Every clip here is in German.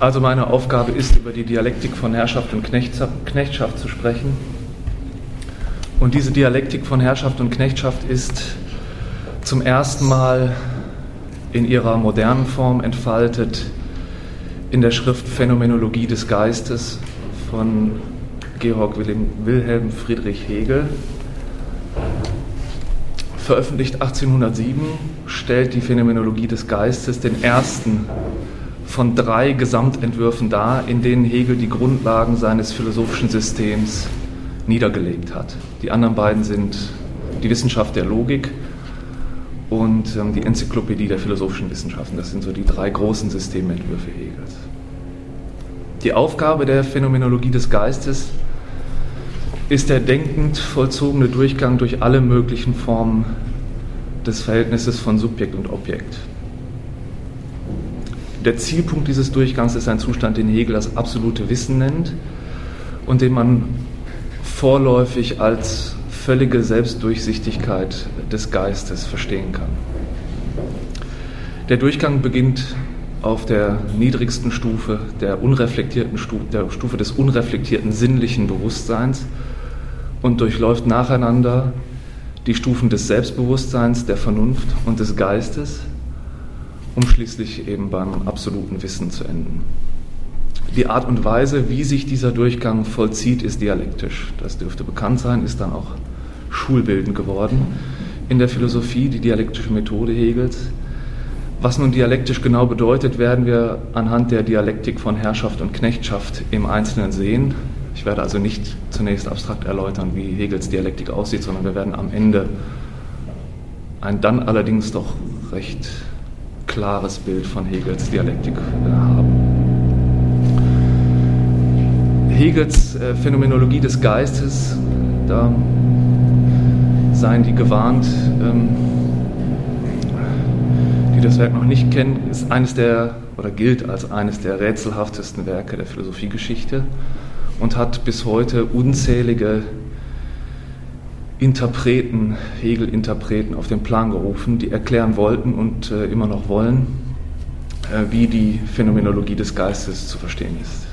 Also meine Aufgabe ist, über die Dialektik von Herrschaft und Knechtschaft zu sprechen. Und diese Dialektik von Herrschaft und Knechtschaft ist zum ersten Mal in ihrer modernen Form entfaltet in der Schrift Phänomenologie des Geistes von Georg Wilhelm Friedrich Hegel. Veröffentlicht 1807, stellt die Phänomenologie des Geistes den ersten von 3 Gesamtentwürfen dar, in denen Hegel die Grundlagen seines philosophischen Systems niedergelegt hat. Die anderen beiden sind die Wissenschaft der Logik und die Enzyklopädie der philosophischen Wissenschaften. Das sind so die 3 großen Systementwürfe Hegels. Die Aufgabe der Phänomenologie des Geistes ist der denkend vollzogene Durchgang durch alle möglichen Formen des Verhältnisses von Subjekt und Objekt. Der Zielpunkt dieses Durchgangs ist ein Zustand, den Hegel das absolute Wissen nennt und den man vorläufig als völlige Selbstdurchsichtigkeit des Geistes verstehen kann. Der Durchgang beginnt auf der niedrigsten Stufe, der Stufe des unreflektierten sinnlichen Bewusstseins und durchläuft nacheinander die Stufen des Selbstbewusstseins, der Vernunft und des Geistes, um schließlich eben beim absoluten Wissen zu enden. Die Art und Weise, wie sich dieser Durchgang vollzieht, ist dialektisch. Das dürfte bekannt sein, ist dann auch schulbildend geworden in der Philosophie, die dialektische Methode Hegels. Was nun dialektisch genau bedeutet, werden wir anhand der Dialektik von Herrschaft und Knechtschaft im Einzelnen sehen. Ich werde also nicht zunächst abstrakt erläutern, wie Hegels Dialektik aussieht, sondern wir werden am Ende ein dann allerdings doch recht klares Bild von Hegels Dialektik haben. Hegels Phänomenologie des Geistes, da seien die gewarnt, die das Werk noch nicht kennen, ist gilt als eines der rätselhaftesten Werke der Philosophiegeschichte und hat bis heute unzählige Hegel-Interpreten auf den Plan gerufen, die erklären wollten und immer noch wollen, wie die Phänomenologie des Geistes zu verstehen ist.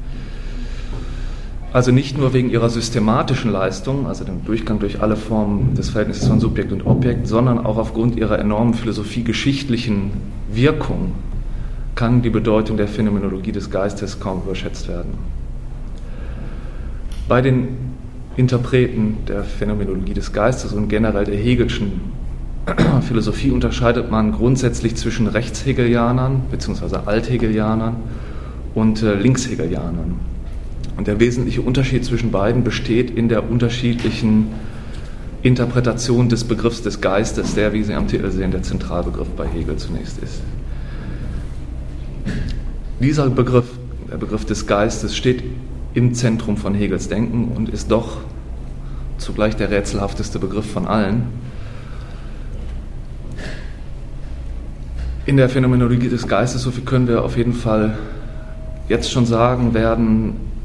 Also nicht nur wegen ihrer systematischen Leistung, also dem Durchgang durch alle Formen des Verhältnisses von Subjekt und Objekt, sondern auch aufgrund ihrer enormen philosophiegeschichtlichen Wirkung kann die Bedeutung der Phänomenologie des Geistes kaum überschätzt werden. Bei den Interpreten der Phänomenologie des Geistes und generell der Hegelschen Philosophie unterscheidet man grundsätzlich zwischen Rechtshegelianern bzw. Althegelianern und Linkshegelianern. Und der wesentliche Unterschied zwischen beiden besteht in der unterschiedlichen Interpretation des Begriffs des Geistes, der, wie Sie am Titel sehen, der Zentralbegriff bei Hegel zunächst ist. Dieser Begriff, der Begriff des Geistes, steht im Zentrum von Hegels Denken und ist doch zugleich der rätselhafteste Begriff von allen. In der Phänomenologie des Geistes, so viel können wir auf jeden Fall jetzt schon sagen, werden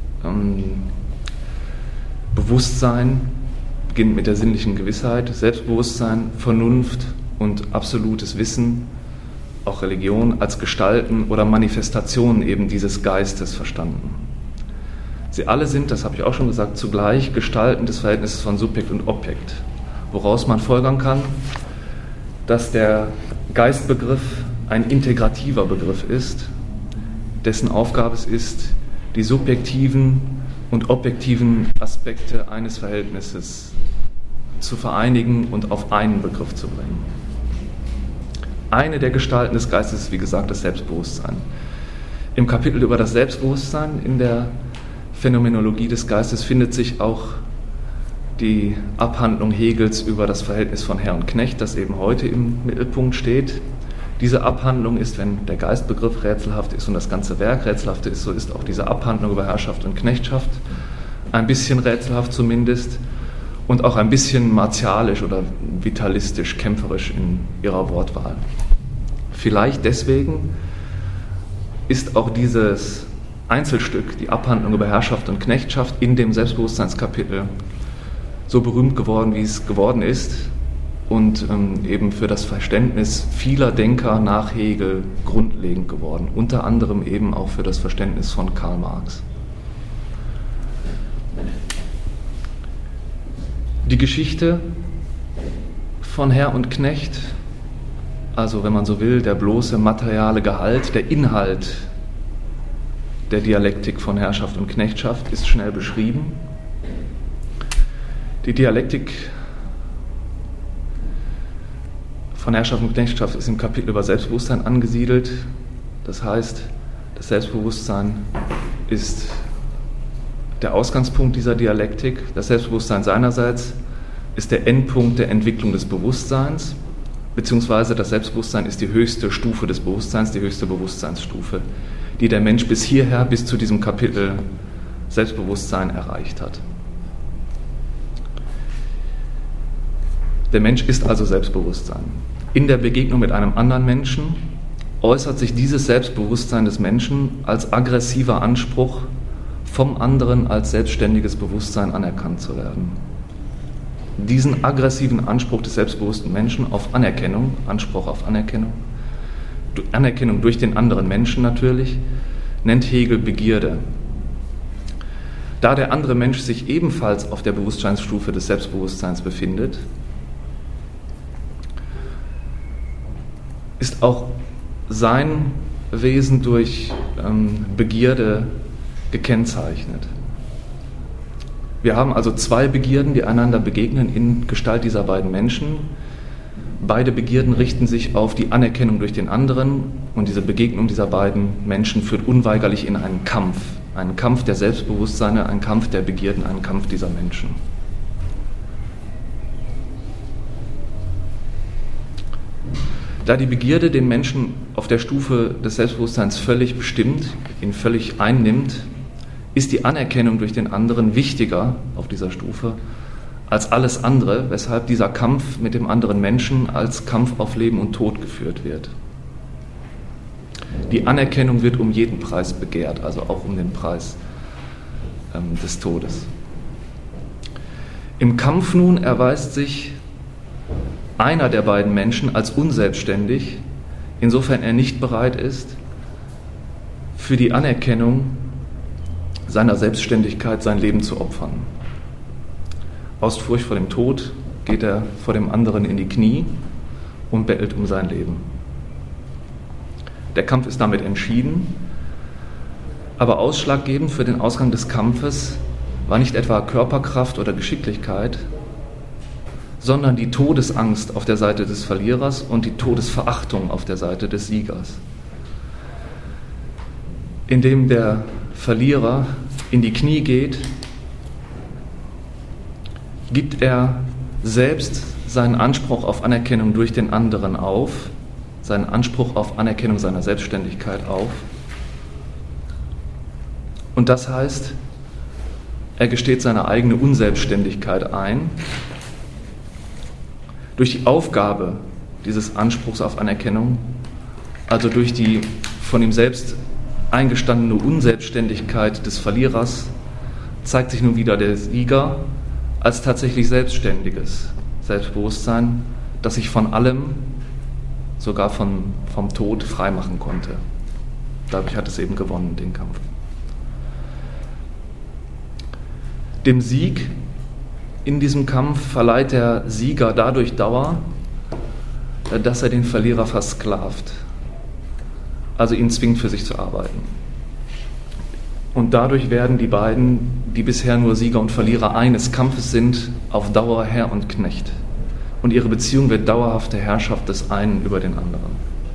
Bewusstsein, beginnt mit der sinnlichen Gewissheit, Selbstbewusstsein, Vernunft und absolutes Wissen, auch Religion, als Gestalten oder Manifestationen eben dieses Geistes verstanden. Sie alle sind, das habe ich auch schon gesagt, zugleich Gestalten des Verhältnisses von Subjekt und Objekt, woraus man folgern kann, dass der Geistbegriff ein integrativer Begriff ist, dessen Aufgabe es ist, die subjektiven und objektiven Aspekte eines Verhältnisses zu vereinigen und auf einen Begriff zu bringen. Eine der Gestalten des Geistes ist, wie gesagt, das Selbstbewusstsein. Im Kapitel über das Selbstbewusstsein in der Phänomenologie des Geistes findet sich auch die Abhandlung Hegels über das Verhältnis von Herr und Knecht, das eben heute im Mittelpunkt steht. Diese Abhandlung ist, wenn der Geistbegriff rätselhaft ist und das ganze Werk rätselhaft ist, so ist auch diese Abhandlung über Herrschaft und Knechtschaft ein bisschen rätselhaft zumindest und auch ein bisschen martialisch oder vitalistisch, kämpferisch in ihrer Wortwahl. Vielleicht deswegen ist auch dieses Einzelstück, die Abhandlung über Herrschaft und Knechtschaft in dem Selbstbewusstseinskapitel so berühmt geworden, wie es geworden ist, und eben für das Verständnis vieler Denker nach Hegel grundlegend geworden, unter anderem eben auch für das Verständnis von Karl Marx. Die Geschichte von Herr und Knecht, also wenn man so will, der bloße materiale Gehalt, der Inhalt der Dialektik von Herrschaft und Knechtschaft ist schnell beschrieben. Die Dialektik von Herrschaft und Knechtschaft ist im Kapitel über Selbstbewusstsein angesiedelt. Das heißt, das Selbstbewusstsein ist der Ausgangspunkt dieser Dialektik. Das Selbstbewusstsein seinerseits ist der Endpunkt der Entwicklung des Bewusstseins, beziehungsweise das Selbstbewusstsein ist die höchste Stufe des Bewusstseins, die höchste Bewusstseinsstufe, die der Mensch bis hierher, bis zu diesem Kapitel Selbstbewusstsein erreicht hat. Der Mensch ist also Selbstbewusstsein. In der Begegnung mit einem anderen Menschen äußert sich dieses Selbstbewusstsein des Menschen als aggressiver Anspruch, vom anderen als selbstständiges Bewusstsein anerkannt zu werden. Diesen aggressiven Anspruch des selbstbewussten Menschen auf Anerkennung, Anspruch auf Anerkennung durch den anderen Menschen natürlich, nennt Hegel Begierde. Da der andere Mensch sich ebenfalls auf der Bewusstseinsstufe des Selbstbewusstseins befindet, ist auch sein Wesen durch Begierde gekennzeichnet. Wir haben also zwei Begierden, die einander begegnen in Gestalt dieser beiden Menschen. Beide Begierden richten sich auf die Anerkennung durch den anderen und diese Begegnung dieser beiden Menschen führt unweigerlich in einen Kampf der Selbstbewusstseine, einen Kampf der Begierden, einen Kampf dieser Menschen. Da die Begierde den Menschen auf der Stufe des Selbstbewusstseins völlig bestimmt, ihn völlig einnimmt, ist die Anerkennung durch den anderen wichtiger auf dieser Stufe als alles andere, weshalb dieser Kampf mit dem anderen Menschen als Kampf auf Leben und Tod geführt wird. Die Anerkennung wird um jeden Preis begehrt, also auch um den Preis des Todes. Im Kampf nun erweist sich einer der beiden Menschen als unselbstständig, insofern er nicht bereit ist, für die Anerkennung seiner Selbstständigkeit sein Leben zu opfern. Aus Furcht vor dem Tod geht er vor dem anderen in die Knie und bettelt um sein Leben. Der Kampf ist damit entschieden, aber ausschlaggebend für den Ausgang des Kampfes war nicht etwa Körperkraft oder Geschicklichkeit, sondern die Todesangst auf der Seite des Verlierers und die Todesverachtung auf der Seite des Siegers. Indem der Verlierer in die Knie geht, gibt er selbst seinen Anspruch auf Anerkennung durch den anderen auf, seinen Anspruch auf Anerkennung seiner Selbstständigkeit auf. Und das heißt, er gesteht seine eigene Unselbstständigkeit ein. Durch die Aufgabe dieses Anspruchs auf Anerkennung, also durch die von ihm selbst eingestandene Unselbstständigkeit des Verlierers, zeigt sich nun wieder der Sieger als tatsächlich selbstständiges Selbstbewusstsein, das sich von allem, sogar vom Tod, freimachen konnte. Dadurch hat es eben gewonnen, den Kampf. Dem Sieg in diesem Kampf verleiht der Sieger dadurch Dauer, dass er den Verlierer versklavt, also ihn zwingt, für sich zu arbeiten. Und dadurch werden die beiden, die bisher nur Sieger und Verlierer eines Kampfes sind, auf Dauer Herr und Knecht. Und ihre Beziehung wird dauerhafte Herrschaft des einen über den anderen.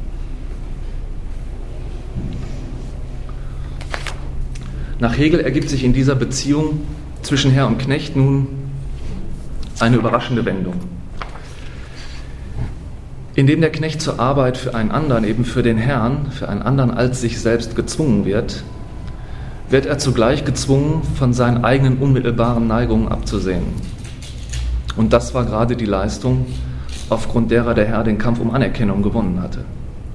Nach Hegel ergibt sich in dieser Beziehung zwischen Herr und Knecht nun eine überraschende Wendung. Indem der Knecht zur Arbeit für einen anderen, eben für den Herrn, für einen anderen als sich selbst gezwungen wird, wird er zugleich gezwungen, von seinen eigenen unmittelbaren Neigungen abzusehen. Und das war gerade die Leistung, aufgrund derer der Herr den Kampf um Anerkennung gewonnen hatte.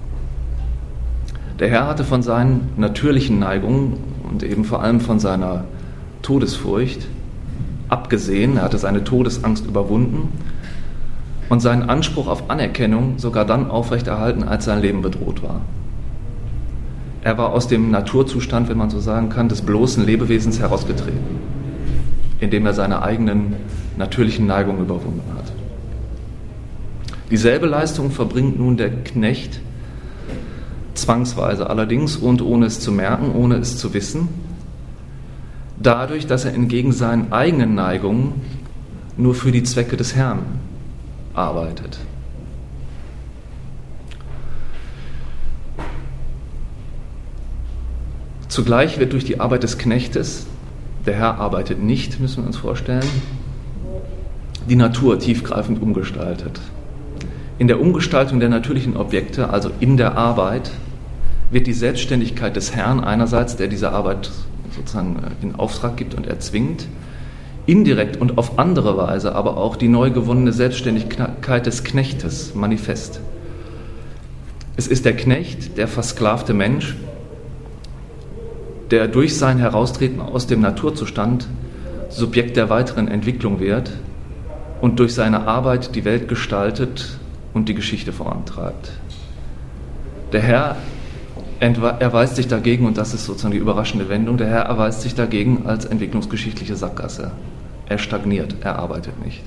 Der Herr hatte von seinen natürlichen Neigungen und eben vor allem von seiner Todesfurcht abgesehen, er hatte seine Todesangst überwunden und seinen Anspruch auf Anerkennung sogar dann aufrechterhalten, als sein Leben bedroht war. Er war aus dem Naturzustand, wenn man so sagen kann, des bloßen Lebewesens herausgetreten, indem er seine eigenen natürlichen Neigungen überwunden hat. Dieselbe Leistung verbringt nun der Knecht zwangsweise allerdings und ohne es zu merken, ohne es zu wissen, dadurch, dass er entgegen seinen eigenen Neigungen nur für die Zwecke des Herrn arbeitet. Zugleich wird durch die Arbeit des Knechtes, der Herr arbeitet nicht, müssen wir uns vorstellen, die Natur tiefgreifend umgestaltet. In der Umgestaltung der natürlichen Objekte, also in der Arbeit, wird die Selbstständigkeit des Herrn einerseits, der diese Arbeit sozusagen in Auftrag gibt und erzwingt, indirekt und auf andere Weise aber auch die neu gewonnene Selbstständigkeit des Knechtes manifest. Es ist der Knecht, der versklavte Mensch, der durch sein Heraustreten aus dem Naturzustand Subjekt der weiteren Entwicklung wird und durch seine Arbeit die Welt gestaltet und die Geschichte vorantreibt. Der Herr erweist sich dagegen, und das ist sozusagen die überraschende Wendung, der Herr erweist sich dagegen als entwicklungsgeschichtliche Sackgasse. Er stagniert, er arbeitet nicht.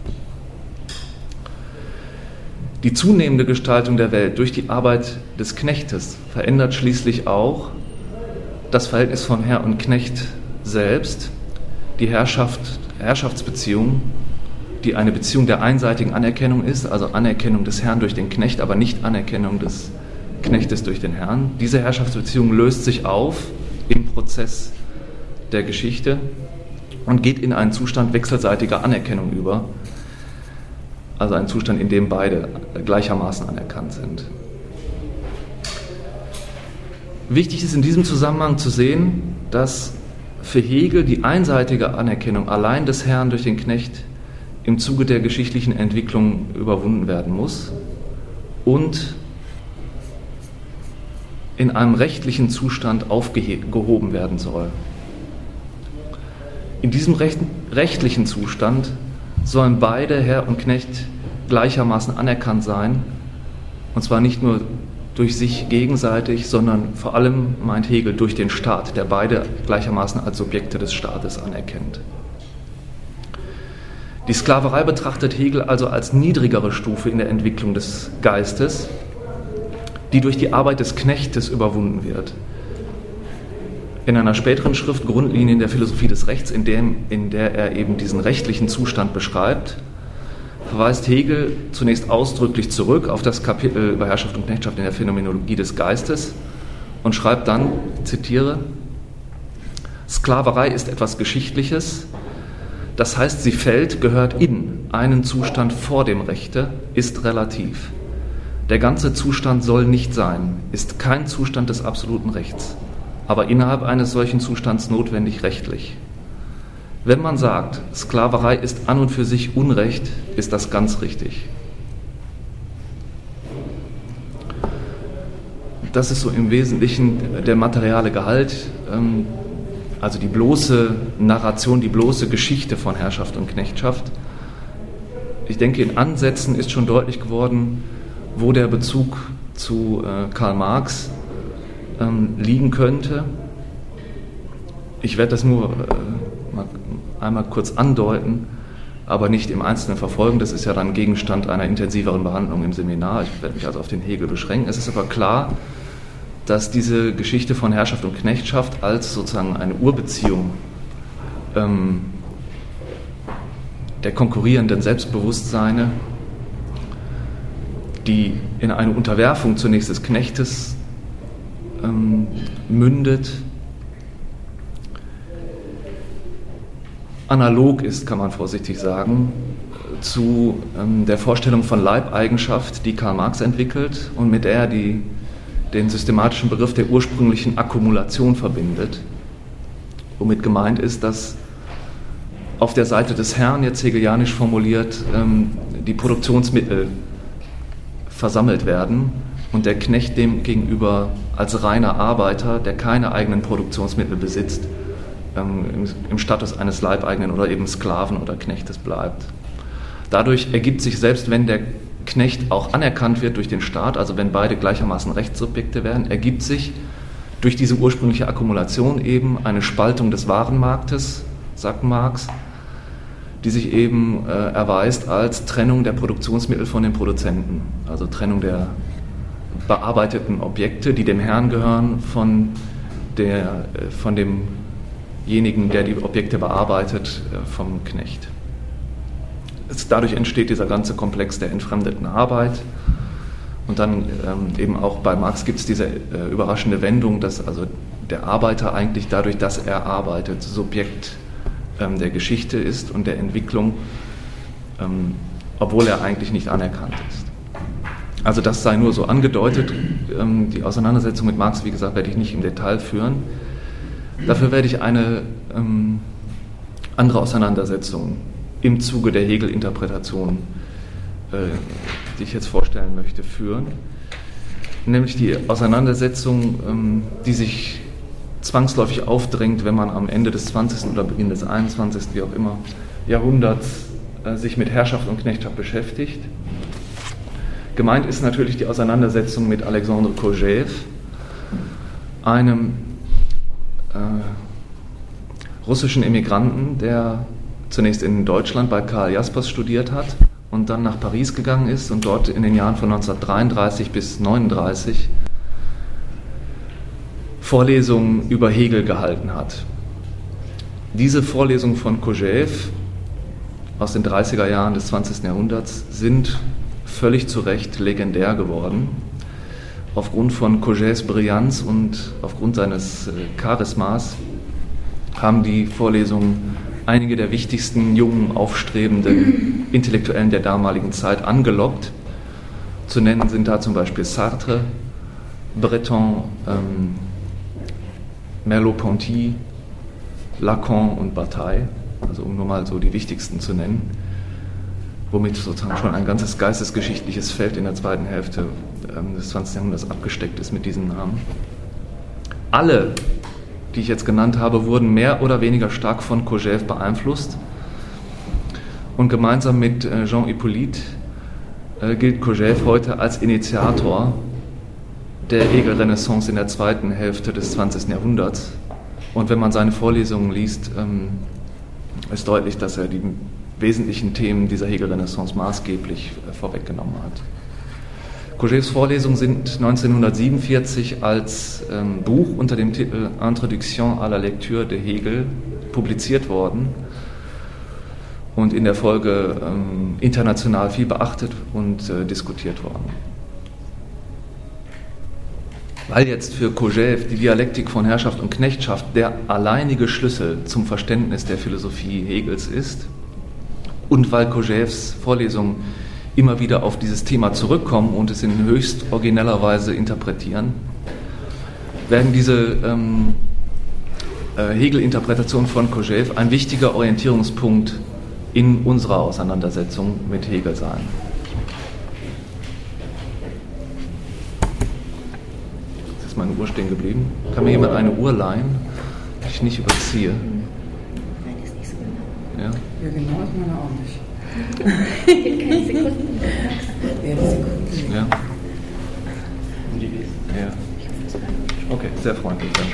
Die zunehmende Gestaltung der Welt durch die Arbeit des Knechtes verändert schließlich auch das Verhältnis von Herr und Knecht selbst, die Herrschaftsbeziehung, die eine Beziehung der einseitigen Anerkennung ist, also Anerkennung des Herrn durch den Knecht, aber nicht Anerkennung des Knechtes durch den Herrn. Diese Herrschaftsbeziehung löst sich auf im Prozess der Geschichte und geht in einen Zustand wechselseitiger Anerkennung über, also einen Zustand, in dem beide gleichermaßen anerkannt sind. Wichtig ist in diesem Zusammenhang zu sehen, dass für Hegel die einseitige Anerkennung allein des Herrn durch den Knecht im Zuge der geschichtlichen Entwicklung überwunden werden muss und in einem rechtlichen Zustand aufgehoben werden soll. In diesem rechtlichen Zustand sollen beide, Herr und Knecht, gleichermaßen anerkannt sein, und zwar nicht nur durch sich gegenseitig, sondern vor allem, meint Hegel, durch den Staat, der beide gleichermaßen als Subjekte des Staates anerkennt. Die Sklaverei betrachtet Hegel also als niedrigere Stufe in der Entwicklung des Geistes, die durch die Arbeit des Knechtes überwunden wird. In einer späteren Schrift, Grundlinien der Philosophie des Rechts, in der er eben diesen rechtlichen Zustand beschreibt, verweist Hegel zunächst ausdrücklich zurück auf das Kapitel über Herrschaft und Knechtschaft in der Phänomenologie des Geistes und schreibt dann, ich zitiere, Sklaverei ist etwas Geschichtliches, das heißt, sie fällt, gehört in einen Zustand vor dem Rechte, ist relativ. Der ganze Zustand soll nicht sein, ist kein Zustand des absoluten Rechts, aber innerhalb eines solchen Zustands notwendig rechtlich. Wenn man sagt, Sklaverei ist an und für sich Unrecht, ist das ganz richtig. Das ist so im Wesentlichen der materiale Gehalt, also die bloße Narration, die bloße Geschichte von Herrschaft und Knechtschaft. Ich denke, in Ansätzen ist schon deutlich geworden, wo der Bezug zu Karl Marx liegen könnte. Ich werde das nur einmal kurz andeuten, aber nicht im Einzelnen verfolgen. Das ist ja dann Gegenstand einer intensiveren Behandlung im Seminar. Ich werde mich also auf den Hegel beschränken. Es ist aber klar, dass diese Geschichte von Herrschaft und Knechtschaft als sozusagen eine Urbeziehung der konkurrierenden Selbstbewusstseine, die in eine Unterwerfung zunächst des Knechtes mündet, analog ist, kann man vorsichtig sagen, zu der Vorstellung von Leibeigenschaft, die Karl Marx entwickelt und mit der er den systematischen Begriff der ursprünglichen Akkumulation verbindet, womit gemeint ist, dass auf der Seite des Herrn, jetzt hegelianisch formuliert, die Produktionsmittel versammelt werden und der Knecht dem gegenüber als reiner Arbeiter, der keine eigenen Produktionsmittel besitzt, im Status eines Leibeigenen oder eben Sklaven oder Knechtes bleibt. Dadurch ergibt sich, selbst wenn der Knecht auch anerkannt wird durch den Staat, also wenn beide gleichermaßen Rechtssubjekte werden, ergibt sich durch diese ursprüngliche Akkumulation eben eine Spaltung des Warenmarktes, sagt Marx, die sich eben erweist als Trennung der Produktionsmittel von den Produzenten, also Trennung der bearbeiteten Objekte, die dem Herrn gehören, von demjenigen, der die Objekte bearbeitet, vom Knecht. Dadurch entsteht dieser ganze Komplex der entfremdeten Arbeit. Und dann eben auch bei Marx gibt es diese überraschende Wendung, dass also der Arbeiter eigentlich dadurch, dass er arbeitet, Subjekt der Geschichte ist und der Entwicklung, obwohl er eigentlich nicht anerkannt ist. Also das sei nur so angedeutet. Die Auseinandersetzung mit Marx, wie gesagt, werde ich nicht im Detail führen. Dafür werde ich eine andere Auseinandersetzung im Zuge der Hegel-Interpretation, die ich jetzt vorstellen möchte, führen. Nämlich die Auseinandersetzung, die sich zwangsläufig aufdrängt, wenn man am Ende des 20. oder Beginn des 21., wie auch immer, Jahrhunderts sich mit Herrschaft und Knechtschaft beschäftigt. Gemeint ist natürlich die Auseinandersetzung mit Alexandre Kojève, einem russischen Emigranten, der zunächst in Deutschland bei Karl Jaspers studiert hat und dann nach Paris gegangen ist und dort in den Jahren von 1933 bis 1939 Vorlesungen über Hegel gehalten hat. Diese Vorlesungen von Kojève aus den 30er Jahren des 20. Jahrhunderts sind völlig zu Recht legendär geworden. Aufgrund von Kojèves Brillanz und aufgrund seines Charismas haben die Vorlesungen einige der wichtigsten jungen, aufstrebenden Intellektuellen der damaligen Zeit angelockt. Zu nennen sind da zum Beispiel Sartre, Breton, Merleau-Ponty, Lacan und Bataille, also um nur mal so die wichtigsten zu nennen, womit sozusagen schon ein ganzes geistesgeschichtliches Feld in der zweiten Hälfte des 20. Jahrhunderts abgesteckt ist mit diesen Namen. Alle, die ich jetzt genannt habe, wurden mehr oder weniger stark von Kojève beeinflusst und gemeinsam mit Jean Hippolyte gilt Kojève heute als Initiator der Hegel-Renaissance in der zweiten Hälfte des 20. Jahrhunderts. Und wenn man seine Vorlesungen liest, ist deutlich, dass er die wesentlichen Themen dieser Hegel-Renaissance maßgeblich vorweggenommen hat. Kojèves Vorlesungen sind 1947 als Buch unter dem Titel Introduction à la lecture de Hegel publiziert worden und in der Folge international viel beachtet und diskutiert worden. Weil jetzt für Kojève die Dialektik von Herrschaft und Knechtschaft der alleinige Schlüssel zum Verständnis der Philosophie Hegels ist und weil Kojèves Vorlesungen immer wieder auf dieses Thema zurückkommen und es in höchst origineller Weise interpretieren, werden diese Hegel-Interpretationen von Kojève ein wichtiger Orientierungspunkt in unserer Auseinandersetzung mit Hegel sein. Jetzt ist meine Uhr stehen geblieben. Kann mir jemand eine Uhr leihen, die ich nicht überziehe? Ja, ja genau, ist meine auch nicht. Keine Sekunden. Ja, die Sekunden. Ja. Ja. Okay, sehr freundlich, danke.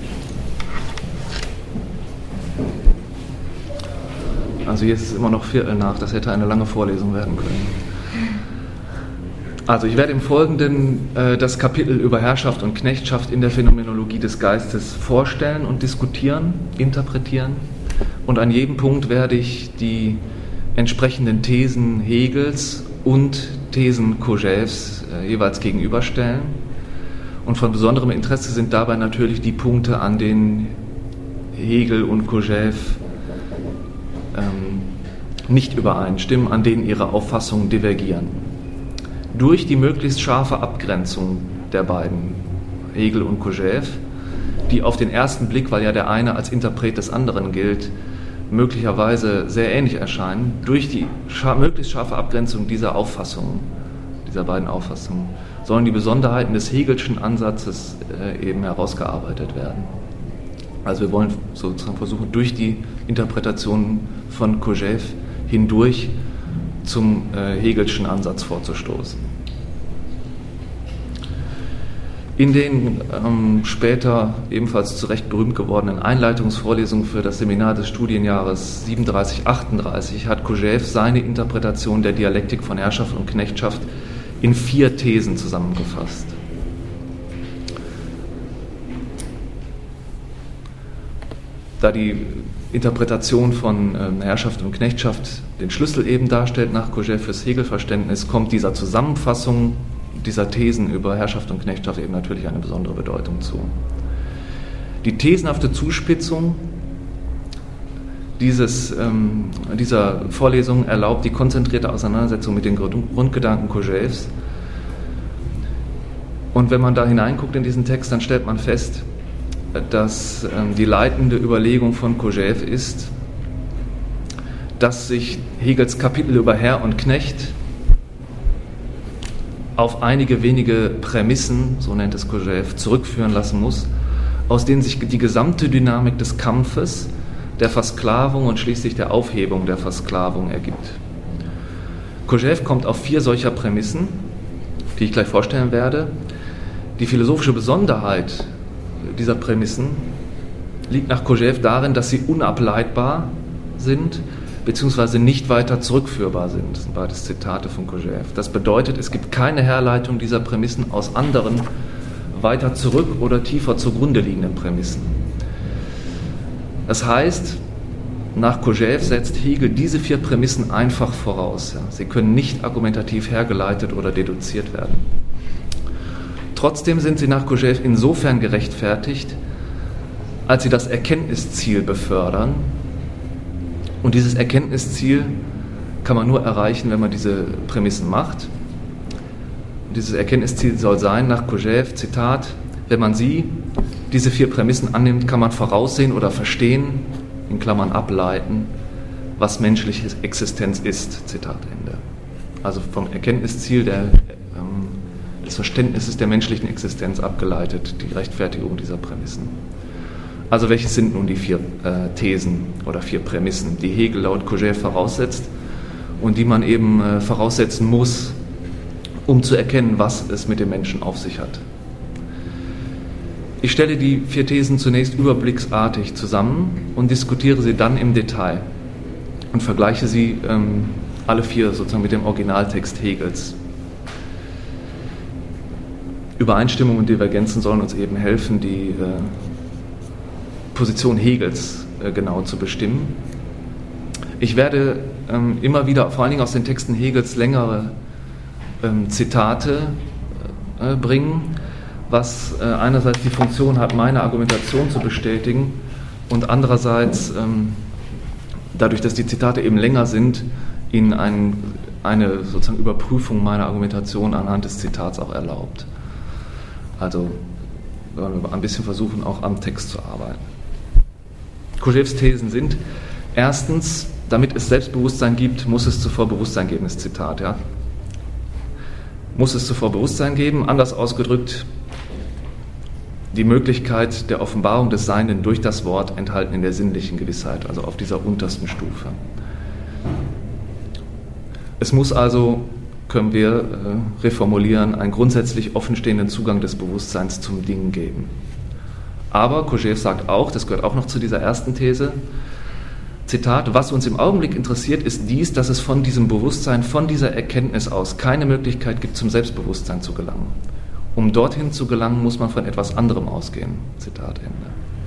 Also jetzt ist es immer noch 15:15, das hätte eine lange Vorlesung werden können. Also ich werde im Folgenden das Kapitel über Herrschaft und Knechtschaft in der Phänomenologie des Geistes vorstellen und diskutieren, interpretieren. Und an jedem Punkt werde ich die entsprechenden Thesen Hegels und Thesen Kojèves jeweils gegenüberstellen. Und von besonderem Interesse sind dabei natürlich die Punkte, an denen Hegel und Kojève nicht übereinstimmen, an denen ihre Auffassungen divergieren. Durch die möglichst scharfe Abgrenzung der beiden, Hegel und Kojève, die auf den ersten Blick, weil ja der eine als Interpret des anderen gilt, möglicherweise sehr ähnlich erscheinen, durch die möglichst scharfe Abgrenzung dieser Auffassungen, dieser beiden Auffassungen, sollen die Besonderheiten des Hegelschen Ansatzes eben herausgearbeitet werden. Also wir wollen sozusagen versuchen, durch die Interpretation von Kojève hindurch zum Hegelschen Ansatz vorzustoßen. In den später ebenfalls zu Recht berühmt gewordenen Einleitungsvorlesungen für das Seminar des Studienjahres 37/38 hat Kojève seine Interpretation der Dialektik von Herrschaft und Knechtschaft in 4 Thesen zusammengefasst. Da die Interpretation von Herrschaft und Knechtschaft den Schlüssel eben darstellt nach Kojève fürs Hegel-Verständnis, kommt dieser Zusammenfassung dieser Thesen über Herrschaft und Knechtschaft eben natürlich eine besondere Bedeutung zu. Die thesenhafte Zuspitzung dieser Vorlesung erlaubt die konzentrierte Auseinandersetzung mit den Grundgedanken Kojèves. Und wenn man da hineinguckt in diesen Text, dann stellt man fest, dass die leitende Überlegung von Kojève ist, dass sich Hegels Kapitel über Herr und Knecht auf einige wenige Prämissen, so nennt es Kojève, zurückführen lassen muss, aus denen sich die gesamte Dynamik des Kampfes, der Versklavung und schließlich der Aufhebung der Versklavung ergibt. Kojève kommt auf 4 solcher Prämissen, die ich gleich vorstellen werde. Die philosophische Besonderheit dieser Prämissen liegt nach Kojève darin, dass sie unableitbar sind, beziehungsweise nicht weiter zurückführbar sind. Das sind beides Zitate von Kojève. Das bedeutet, es gibt keine Herleitung dieser Prämissen aus anderen, weiter zurück oder tiefer zugrunde liegenden Prämissen. Das heißt, nach Kojève setzt Hegel diese 4 Prämissen einfach voraus. Sie können nicht argumentativ hergeleitet oder deduziert werden. Trotzdem sind sie nach Kojève insofern gerechtfertigt, als sie das Erkenntnisziel befördern. Und dieses Erkenntnisziel kann man nur erreichen, wenn man diese Prämissen macht. Und dieses Erkenntnisziel soll sein, nach Kojève, Zitat, wenn man diese 4 Prämissen annimmt, kann man voraussehen oder verstehen, in Klammern ableiten, was menschliche Existenz ist, Zitat Ende. Also vom Erkenntnisziel des Verständnisses der menschlichen Existenz abgeleitet, die Rechtfertigung dieser Prämissen. Also welches sind nun die 4 Thesen oder 4 Prämissen, die Hegel laut Kojève voraussetzt und die man eben voraussetzen muss, um zu erkennen, was es mit dem Menschen auf sich hat. Ich stelle die 4 Thesen zunächst überblicksartig zusammen und diskutiere sie dann im Detail und vergleiche sie alle 4 sozusagen mit dem Originaltext Hegels. Übereinstimmungen und Divergenzen sollen uns eben helfen, die Position Hegels genau zu bestimmen. Ich werde immer wieder, vor allen Dingen aus den Texten Hegels, längere Zitate bringen, was einerseits die Funktion hat, meine Argumentation zu bestätigen und andererseits, dadurch, dass die Zitate eben länger sind, Ihnen eine sozusagen Überprüfung meiner Argumentation anhand des Zitats auch erlaubt. Also wollen wir ein bisschen versuchen, auch am Text zu arbeiten. Kojèves Thesen sind: Erstens, damit es Selbstbewusstsein gibt, muss es zuvor Bewusstsein geben, das Zitat, ja. Muss es zuvor Bewusstsein geben, anders ausgedrückt, die Möglichkeit der Offenbarung des Seienden durch das Wort enthalten in der sinnlichen Gewissheit, also auf dieser untersten Stufe. Es muss also, können wir reformulieren, einen grundsätzlich offenstehenden Zugang des Bewusstseins zum Ding geben. Aber Kojève sagt auch, das gehört auch noch zu dieser ersten These, Zitat, was uns im Augenblick interessiert, ist dies, dass es von diesem Bewusstsein, von dieser Erkenntnis aus keine Möglichkeit gibt, zum Selbstbewusstsein zu gelangen. Um dorthin zu gelangen, muss man von etwas anderem ausgehen. Zitat Ende.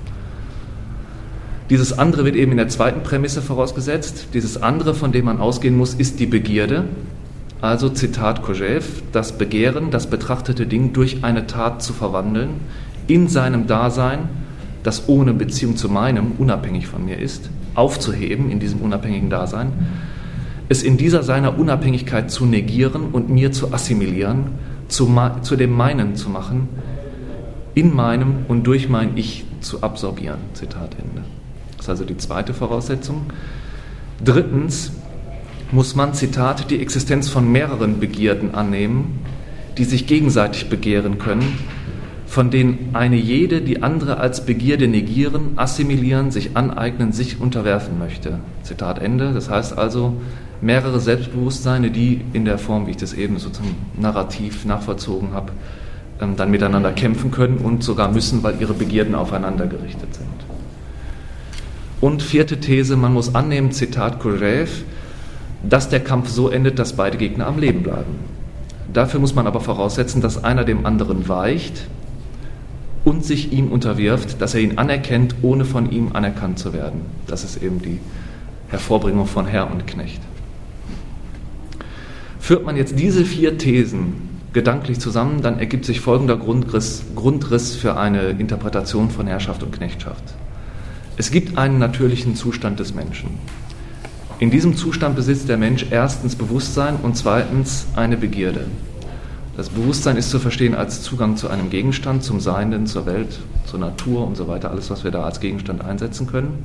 Dieses andere wird eben in der zweiten Prämisse vorausgesetzt. Dieses andere, von dem man ausgehen muss, ist die Begierde. Also, Zitat Kojève, das Begehren, das betrachtete Ding durch eine Tat zu verwandeln, in seinem Dasein, das ohne Beziehung zu meinem, unabhängig von mir ist, aufzuheben in diesem unabhängigen Dasein, es in dieser seiner Unabhängigkeit zu negieren und mir zu assimilieren, zu dem meinen zu machen, in meinem und durch mein Ich zu absorbieren. Zitat Ende. Das ist also die zweite Voraussetzung. Drittens muss man, Zitat, die Existenz von mehreren Begierden annehmen, die sich gegenseitig begehren können, von denen eine jede die andere als Begierde negieren, assimilieren, sich aneignen, sich unterwerfen möchte. Zitat Ende. Das heißt also, mehrere Selbstbewusstseine, die in der Form, wie ich das eben sozusagen narrativ nachvollzogen habe, dann miteinander kämpfen können und sogar müssen, weil ihre Begierden aufeinander gerichtet sind. Und vierte These, man muss annehmen, Zitat Kojève, dass der Kampf so endet, dass beide Gegner am Leben bleiben. Dafür muss man aber voraussetzen, dass einer dem anderen weicht und sich ihm unterwirft, dass er ihn anerkennt, ohne von ihm anerkannt zu werden. Das ist eben die Hervorbringung von Herr und Knecht. Führt man jetzt diese 4 Thesen gedanklich zusammen, dann ergibt sich folgender Grundriss für eine Interpretation von Herrschaft und Knechtschaft. Es gibt einen natürlichen Zustand des Menschen. In diesem Zustand besitzt der Mensch erstens Bewusstsein und zweitens eine Begierde. Das Bewusstsein ist zu verstehen als Zugang zu einem Gegenstand, zum Seienden, zur Welt, zur Natur und so weiter, alles, was wir da als Gegenstand einsetzen können.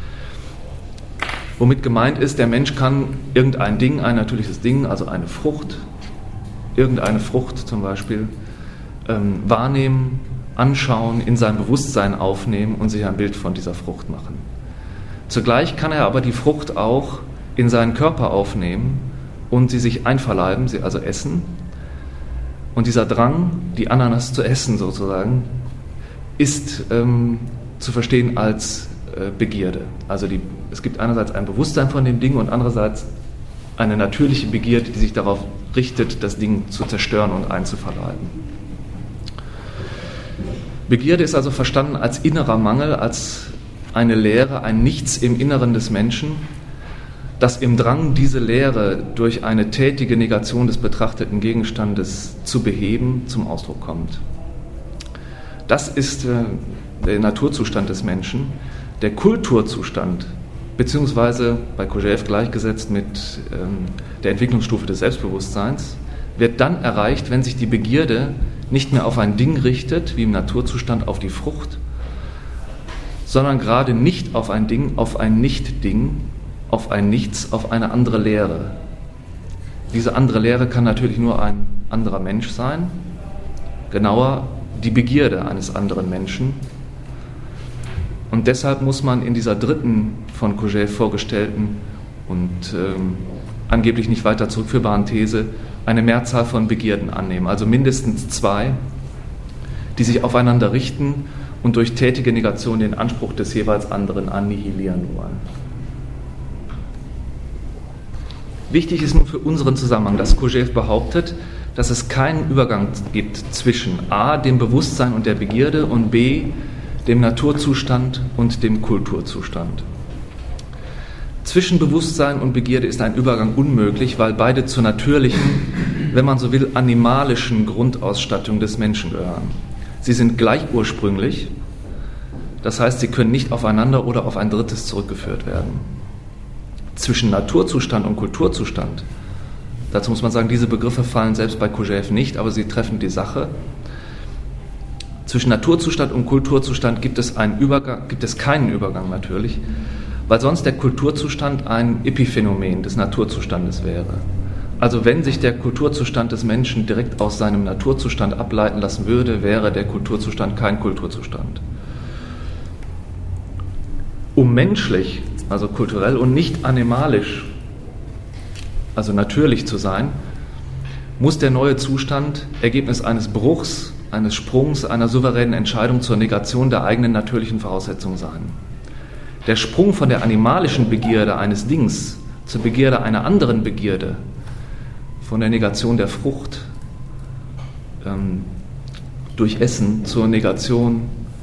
Womit gemeint ist, der Mensch kann irgendein Ding, ein natürliches Ding, also eine Frucht, irgendeine Frucht zum Beispiel, wahrnehmen, anschauen, in sein Bewusstsein aufnehmen und sich ein Bild von dieser Frucht machen. Zugleich kann er aber die Frucht auch in seinen Körper aufnehmen und sie sich einverleiben, sie also essen. Und dieser Drang, die Ananas zu essen sozusagen, ist zu verstehen als Begierde. Also es gibt einerseits ein Bewusstsein von dem Ding und andererseits eine natürliche Begierde, die sich darauf richtet, das Ding zu zerstören und einzuverleiben. Begierde ist also verstanden als innerer Mangel, als eine Leere, ein Nichts im Inneren des Menschen, das im Drang, diese Leere durch eine tätige Negation des betrachteten Gegenstandes zu beheben, zum Ausdruck kommt. Das ist der Naturzustand des Menschen. Der Kulturzustand, beziehungsweise bei Kojève gleichgesetzt mit der Entwicklungsstufe des Selbstbewusstseins, wird dann erreicht, wenn sich die Begierde nicht mehr auf ein Ding richtet, wie im Naturzustand auf die Frucht, sondern gerade nicht auf ein Ding, auf ein Nicht-Ding, auf ein Nichts, auf eine andere Leere. Diese andere Leere kann natürlich nur ein anderer Mensch sein, genauer die Begierde eines anderen Menschen. Und deshalb muss man in dieser dritten von Kojève vorgestellten und angeblich nicht weiter zurückführbaren These eine Mehrzahl von Begierden annehmen, also mindestens 2, die sich aufeinander richten und durch tätige Negation den Anspruch des jeweils anderen annihilieren wollen. Wichtig ist nun für unseren Zusammenhang, dass Kojève behauptet, dass es keinen Übergang gibt zwischen a, dem Bewusstsein und der Begierde und b, dem Naturzustand und dem Kulturzustand. Zwischen Bewusstsein und Begierde ist ein Übergang unmöglich, weil beide zur natürlichen, wenn man so will, animalischen Grundausstattung des Menschen gehören. Sie sind gleich ursprünglich, das heißt, sie können nicht aufeinander oder auf ein drittes zurückgeführt werden. Zwischen Naturzustand und Kulturzustand, dazu muss man sagen, diese Begriffe fallen selbst bei Kojève nicht, aber sie treffen die Sache. Zwischen Naturzustand und Kulturzustand gibt es keinen Übergang natürlich, weil sonst der Kulturzustand ein Epiphänomen des Naturzustandes wäre. Also wenn sich der Kulturzustand des Menschen direkt aus seinem Naturzustand ableiten lassen würde, wäre der Kulturzustand kein Kulturzustand. Um menschlich, also kulturell und nicht animalisch, also natürlich zu sein, muss der neue Zustand Ergebnis eines Bruchs, eines Sprungs, einer souveränen Entscheidung zur Negation der eigenen natürlichen Voraussetzungen sein. Der Sprung von der animalischen Begierde eines Dings zur Begierde einer anderen Begierde, von der Negation der Frucht durch Essen zur Negation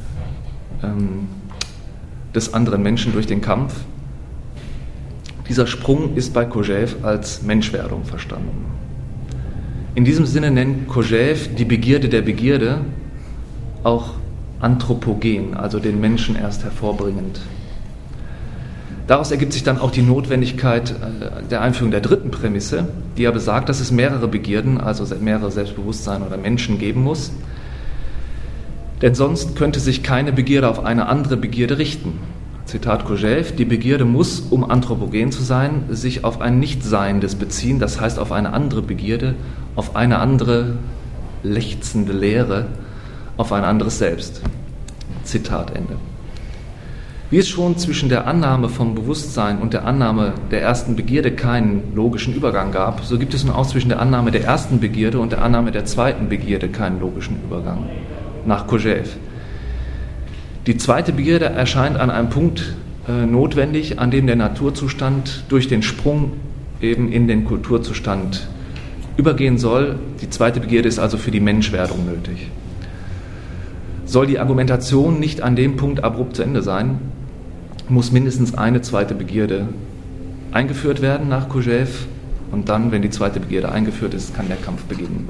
des anderen Menschen durch den Kampf, dieser Sprung ist bei Kojève als Menschwerdung verstanden. In diesem Sinne nennt Kojève die Begierde der Begierde auch anthropogen, also den Menschen erst hervorbringend. Daraus ergibt sich dann auch die Notwendigkeit der Einführung der dritten Prämisse, die ja besagt, dass es mehrere Begierden, also mehrere Selbstbewusstsein oder Menschen geben muss. Denn sonst könnte sich keine Begierde auf eine andere Begierde richten. Zitat Kojève, die Begierde muss, um anthropogen zu sein, sich auf ein Nichtseiendes beziehen, das heißt auf eine andere Begierde, auf eine andere lechzende Leere, auf ein anderes Selbst. Zitat Ende. Wie es schon zwischen der Annahme vom Bewusstsein und der Annahme der ersten Begierde keinen logischen Übergang gab, so gibt es nun auch zwischen der Annahme der ersten Begierde und der Annahme der zweiten Begierde keinen logischen Übergang nach Kojève. Die zweite Begierde erscheint an einem Punkt notwendig, an dem der Naturzustand durch den Sprung eben in den Kulturzustand übergehen soll. Die zweite Begierde ist also für die Menschwerdung nötig. Soll die Argumentation nicht an dem Punkt abrupt zu Ende sein, muss mindestens eine zweite Begierde eingeführt werden nach Kojève und dann, wenn die zweite Begierde eingeführt ist, kann der Kampf beginnen.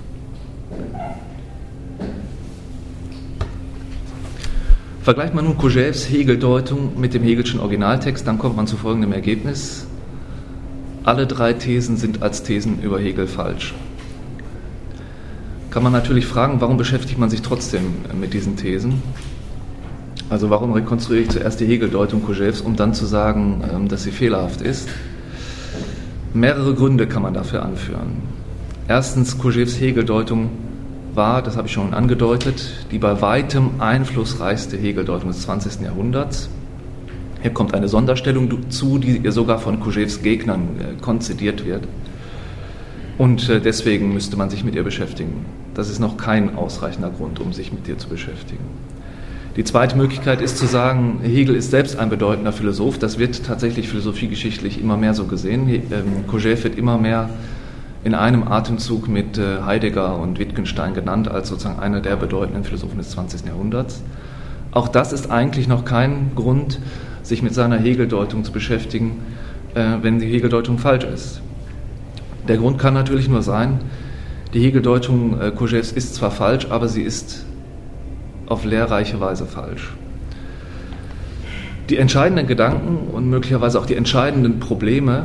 Vergleicht man nun Kojèves Hegel-Deutung mit dem Hegelschen Originaltext, dann kommt man zu folgendem Ergebnis. Alle drei Thesen sind als Thesen über Hegel falsch. Kann man natürlich fragen, warum beschäftigt man sich trotzdem mit diesen Thesen? Also warum rekonstruiere ich zuerst die Hegel-Deutung Kojèves, um dann zu sagen, dass sie fehlerhaft ist? Mehrere Gründe kann man dafür anführen. Erstens, Kojèves Hegel-Deutung war, das habe ich schon angedeutet, die bei weitem einflussreichste Hegel-Deutung des 20. Jahrhunderts. Hier kommt eine Sonderstellung zu, die sogar von Kojèves Gegnern konzidiert wird. Und deswegen müsste man sich mit ihr beschäftigen. Das ist noch kein ausreichender Grund, um sich mit ihr zu beschäftigen. Die zweite Möglichkeit ist zu sagen, Hegel ist selbst ein bedeutender Philosoph. Das wird tatsächlich philosophiegeschichtlich immer mehr so gesehen. Kojève wird immer mehr in einem Atemzug mit Heidegger und Wittgenstein genannt als sozusagen einer der bedeutenden Philosophen des 20. Jahrhunderts. Auch das ist eigentlich noch kein Grund, sich mit seiner Hegeldeutung zu beschäftigen, wenn die Hegeldeutung falsch ist. Der Grund kann natürlich nur sein, die Hegeldeutung Kojèves ist zwar falsch, aber sie ist auf lehrreiche Weise falsch. Die entscheidenden Gedanken und möglicherweise auch die entscheidenden Probleme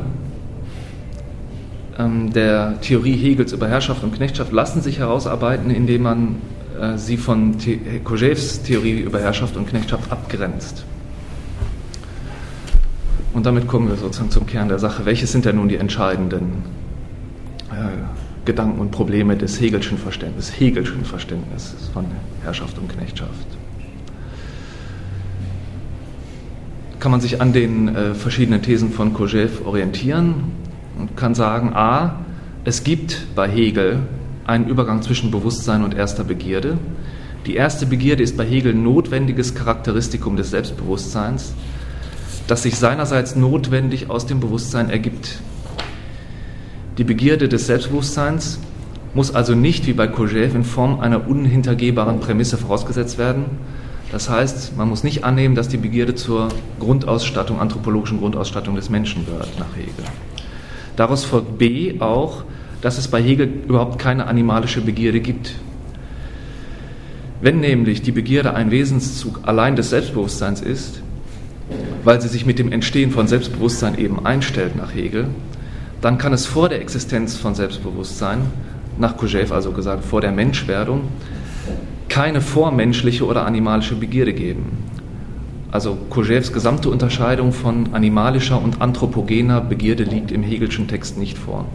der Theorie Hegels über Herrschaft und Knechtschaft lassen sich herausarbeiten, indem man sie von Kojèves Theorie über Herrschaft und Knechtschaft abgrenzt. Und damit kommen wir sozusagen zum Kern der Sache. Welches sind denn nun die entscheidenden Gedanken und Probleme des Hegelschen Verständnisses von Herrschaft und Knechtschaft? Kann man sich an den verschiedenen Thesen von Kojève orientieren und kann sagen, a, es gibt bei Hegel einen Übergang zwischen Bewusstsein und erster Begierde. Die erste Begierde ist bei Hegel notwendiges Charakteristikum des Selbstbewusstseins, das sich seinerseits notwendig aus dem Bewusstsein ergibt. Die Begierde des Selbstbewusstseins muss also nicht wie bei Kojève in Form einer unhintergehbaren Prämisse vorausgesetzt werden. Das heißt, man muss nicht annehmen, dass die Begierde zur Grundausstattung, anthropologischen Grundausstattung des Menschen gehört nach Hegel. Daraus folgt b auch, dass es bei Hegel überhaupt keine animalische Begierde gibt. Wenn nämlich die Begierde ein Wesenszug allein des Selbstbewusstseins ist, weil sie sich mit dem Entstehen von Selbstbewusstsein eben einstellt nach Hegel, dann kann es vor der Existenz von Selbstbewusstsein, nach Kojève also gesagt, vor der Menschwerdung, keine vormenschliche oder animalische Begierde geben. Also Kojèves gesamte Unterscheidung von animalischer und anthropogener Begierde liegt im Hegelschen Text nicht vor.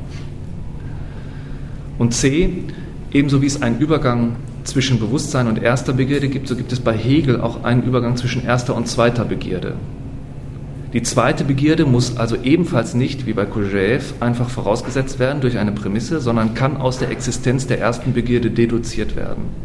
Und c, ebenso wie es einen Übergang zwischen Bewusstsein und erster Begierde gibt, so gibt es bei Hegel auch einen Übergang zwischen erster und zweiter Begierde. Die zweite Begierde muss also ebenfalls nicht, wie bei Kojève, einfach vorausgesetzt werden durch eine Prämisse, sondern kann aus der Existenz der ersten Begierde deduziert werden.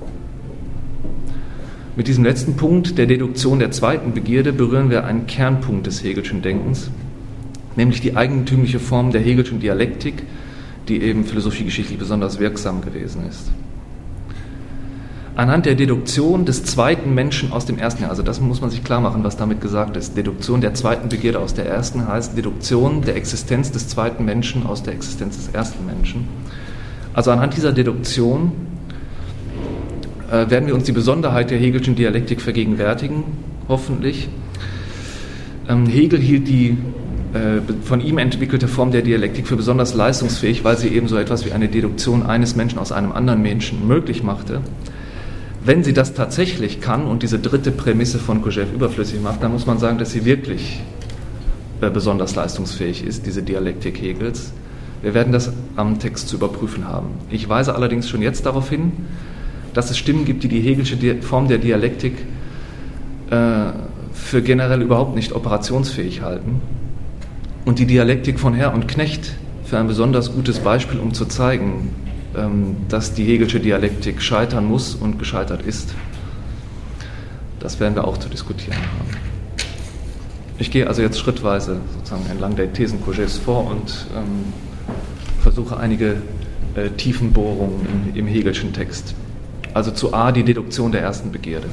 Mit diesem letzten Punkt, der Deduktion der zweiten Begierde, berühren wir einen Kernpunkt des Hegelschen Denkens, nämlich die eigentümliche Form der Hegelschen Dialektik, die eben philosophiegeschichtlich besonders wirksam gewesen ist. Anhand der Deduktion des zweiten Menschen aus dem ersten, also das muss man sich klar machen, was damit gesagt ist. Deduktion der zweiten Begierde aus der ersten heißt Deduktion der Existenz des zweiten Menschen aus der Existenz des ersten Menschen. Also anhand dieser Deduktion werden wir uns die Besonderheit der Hegelschen Dialektik vergegenwärtigen, hoffentlich. Hegel hielt die von ihm entwickelte Form der Dialektik für besonders leistungsfähig, weil sie eben so etwas wie eine Deduktion eines Menschen aus einem anderen Menschen möglich machte. Wenn sie das tatsächlich kann und diese dritte Prämisse von Kojève überflüssig macht, dann muss man sagen, dass sie wirklich besonders leistungsfähig ist, diese Dialektik Hegels. Wir werden das am Text zu überprüfen haben. Ich weise allerdings schon jetzt darauf hin, dass es Stimmen gibt, die die Hegelsche Form der Dialektik für generell überhaupt nicht operationsfähig halten und die Dialektik von Herr und Knecht für ein besonders gutes Beispiel, um zu zeigen, dass die Hegelsche Dialektik scheitern muss und gescheitert ist. Das werden wir auch zu diskutieren haben. Ich gehe also jetzt schrittweise sozusagen entlang der Thesen Kojèves vor und versuche einige Tiefenbohrungen im Hegelschen Text. Also zu A, die Deduktion der ersten Begierde.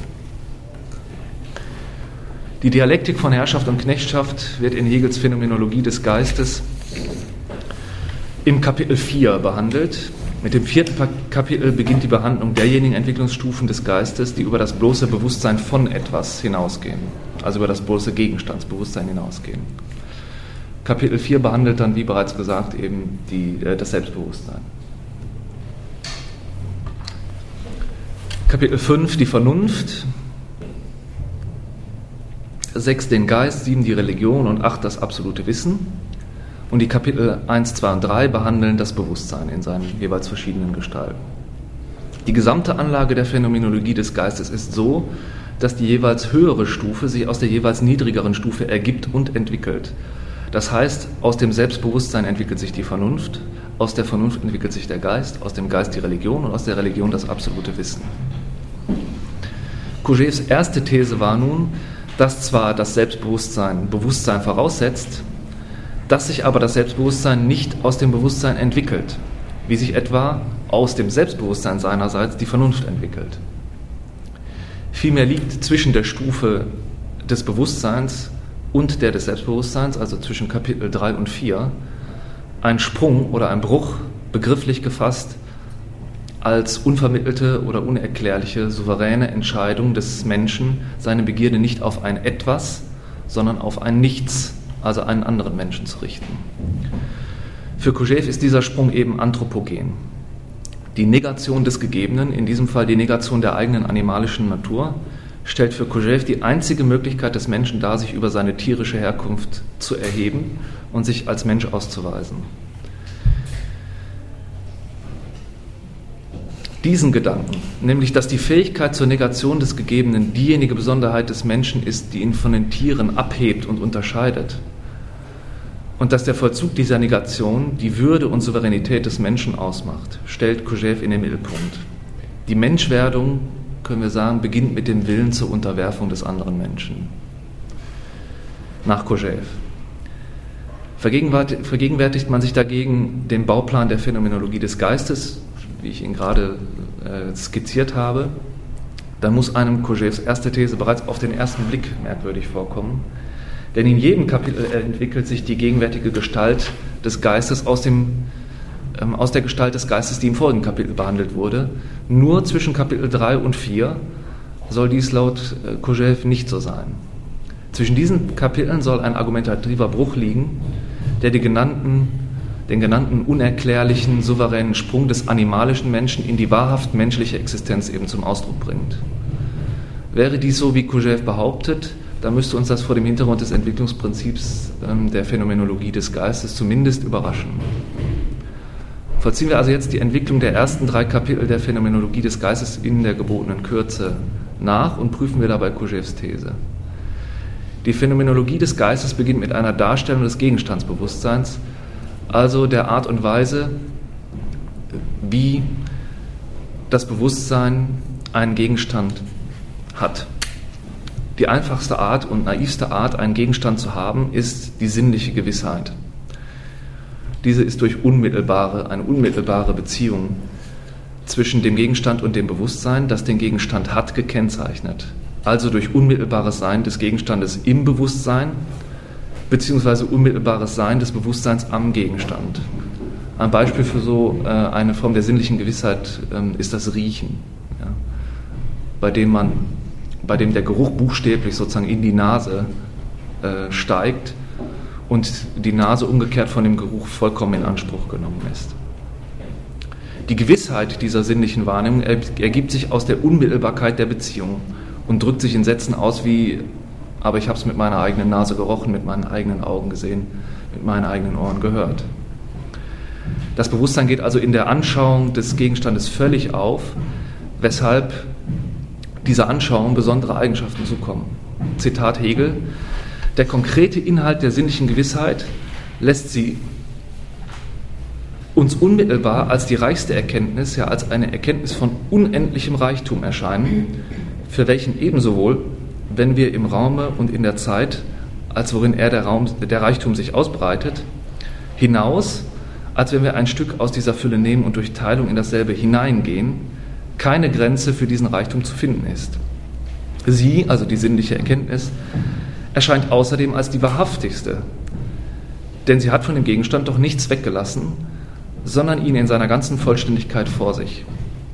Die Dialektik von Herrschaft und Knechtschaft wird in Hegels Phänomenologie des Geistes im Kapitel 4 behandelt. Mit dem 4. Kapitel beginnt die Behandlung derjenigen Entwicklungsstufen des Geistes, die über das bloße Bewusstsein von etwas hinausgehen, also über das bloße Gegenstandsbewusstsein hinausgehen. Kapitel 4 behandelt dann, wie bereits gesagt, eben das Selbstbewusstsein. Kapitel 5, die Vernunft, 6 den Geist, 7 die Religion und 8 das absolute Wissen. Und die Kapitel 1, 2 und 3 behandeln das Bewusstsein in seinen jeweils verschiedenen Gestalten. Die gesamte Anlage der Phänomenologie des Geistes ist so, dass die jeweils höhere Stufe sich aus der jeweils niedrigeren Stufe ergibt und entwickelt. Das heißt, aus dem Selbstbewusstsein entwickelt sich die Vernunft, aus der Vernunft entwickelt sich der Geist, aus dem Geist die Religion und aus der Religion das absolute Wissen. Kojèves erste These war nun, dass zwar das Selbstbewusstsein Bewusstsein voraussetzt, dass sich aber das Selbstbewusstsein nicht aus dem Bewusstsein entwickelt, wie sich etwa aus dem Selbstbewusstsein seinerseits die Vernunft entwickelt. Vielmehr liegt zwischen der Stufe des Bewusstseins und der des Selbstbewusstseins, also zwischen Kapitel 3 und 4, ein Sprung oder ein Bruch, begrifflich gefasst, als unvermittelte oder unerklärliche, souveräne Entscheidung des Menschen, seine Begierde nicht auf ein Etwas, sondern auf ein Nichts, also einen anderen Menschen zu richten. Für Kojève ist dieser Sprung eben anthropogen. Die Negation des Gegebenen, in diesem Fall die Negation der eigenen animalischen Natur, stellt für Kojève die einzige Möglichkeit des Menschen dar, sich über seine tierische Herkunft zu erheben und sich als Mensch auszuweisen. Diesen Gedanken, nämlich dass die Fähigkeit zur Negation des Gegebenen diejenige Besonderheit des Menschen ist, die ihn von den Tieren abhebt und unterscheidet, und dass der Vollzug dieser Negation die Würde und Souveränität des Menschen ausmacht, stellt Kojève in den Mittelpunkt. Die Menschwerdung, können wir sagen, beginnt mit dem Willen zur Unterwerfung des anderen Menschen. Nach Kojève. Vergegenwärtigt man sich dagegen den Bauplan der Phänomenologie des Geistes, wie ich ihn gerade skizziert habe, dann muss einem Kojèves erste These bereits auf den ersten Blick merkwürdig vorkommen. Denn in jedem Kapitel entwickelt sich die gegenwärtige Gestalt des Geistes aus der Gestalt des Geistes, die im folgenden Kapitel behandelt wurde. Nur zwischen Kapitel 3 und 4 soll dies laut Kojève nicht so sein. Zwischen diesen Kapiteln soll ein argumentativer Bruch liegen, der den genannten unerklärlichen, souveränen Sprung des animalischen Menschen in die wahrhaft menschliche Existenz eben zum Ausdruck bringt. Wäre dies so, wie Kojève behauptet, dann müsste uns das vor dem Hintergrund des Entwicklungsprinzips der Phänomenologie des Geistes zumindest überraschen. Vollziehen wir also jetzt die Entwicklung der ersten 3 Kapitel der Phänomenologie des Geistes in der gebotenen Kürze nach und prüfen wir dabei Kojèves These. Die Phänomenologie des Geistes beginnt mit einer Darstellung des Gegenstandsbewusstseins, also der Art und Weise, wie das Bewusstsein einen Gegenstand hat. Die einfachste Art und naivste Art, einen Gegenstand zu haben, ist die sinnliche Gewissheit. Diese ist durch eine unmittelbare Beziehung zwischen dem Gegenstand und dem Bewusstsein, das den Gegenstand hat, gekennzeichnet. Also durch unmittelbares Sein des Gegenstandes im Bewusstsein, beziehungsweise unmittelbares Sein des Bewusstseins am Gegenstand. Ein Beispiel für so eine Form der sinnlichen Gewissheit ist das Riechen, ja, bei dem der Geruch buchstäblich sozusagen in die Nase steigt und die Nase umgekehrt von dem Geruch vollkommen in Anspruch genommen ist. Die Gewissheit dieser sinnlichen Wahrnehmung ergibt sich aus der Unmittelbarkeit der Beziehung und drückt sich in Sätzen aus wie: aber ich habe es mit meiner eigenen Nase gerochen, mit meinen eigenen Augen gesehen, mit meinen eigenen Ohren gehört. Das Bewusstsein geht also in der Anschauung des Gegenstandes völlig auf, weshalb dieser Anschauung besondere Eigenschaften zukommen. Zitat Hegel: Der konkrete Inhalt der sinnlichen Gewissheit lässt sie uns unmittelbar als die reichste Erkenntnis, ja als eine Erkenntnis von unendlichem Reichtum erscheinen, für welchen ebensowohl, wenn wir im Raume und in der Zeit, als worin der Reichtum sich ausbreitet, hinaus, als wenn wir ein Stück aus dieser Fülle nehmen und durch Teilung in dasselbe hineingehen, keine Grenze für diesen Reichtum zu finden ist. Sie, also die sinnliche Erkenntnis, erscheint außerdem als die wahrhaftigste, denn sie hat von dem Gegenstand doch nichts weggelassen, sondern ihn in seiner ganzen Vollständigkeit vor sich.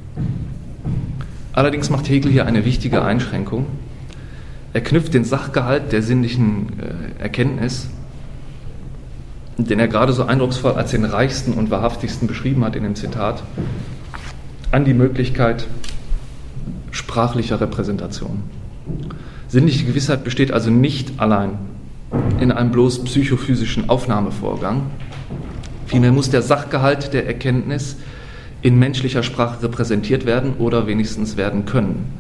Allerdings macht Hegel hier eine wichtige Einschränkung. Er knüpft den Sachgehalt der sinnlichen Erkenntnis, den er gerade so eindrucksvoll als den reichsten und wahrhaftigsten beschrieben hat in dem Zitat, an die Möglichkeit sprachlicher Repräsentation. Sinnliche Gewissheit besteht also nicht allein in einem bloß psychophysischen Aufnahmevorgang. Vielmehr muss der Sachgehalt der Erkenntnis in menschlicher Sprache repräsentiert werden oder wenigstens werden können.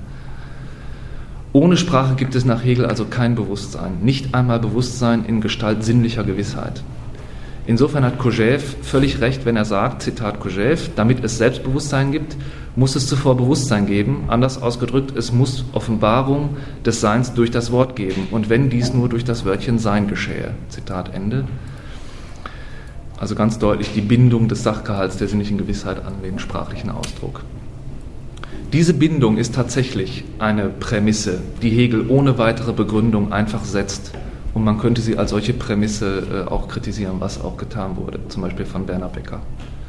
Ohne Sprache gibt es nach Hegel also kein Bewusstsein, nicht einmal Bewusstsein in Gestalt sinnlicher Gewissheit. Insofern hat Kojève völlig recht, wenn er sagt, Zitat Kojève, damit es Selbstbewusstsein gibt, muss es zuvor Bewusstsein geben, anders ausgedrückt, es muss Offenbarung des Seins durch das Wort geben, und wenn dies nur durch das Wörtchen Sein geschehe. Zitat Ende. Also ganz deutlich die Bindung des Sachgehalts der sinnlichen Gewissheit an den sprachlichen Ausdruck. Diese Bindung ist tatsächlich eine Prämisse, die Hegel ohne weitere Begründung einfach setzt. Und man könnte sie als solche Prämisse auch kritisieren, was auch getan wurde, zum Beispiel von Werner Becker.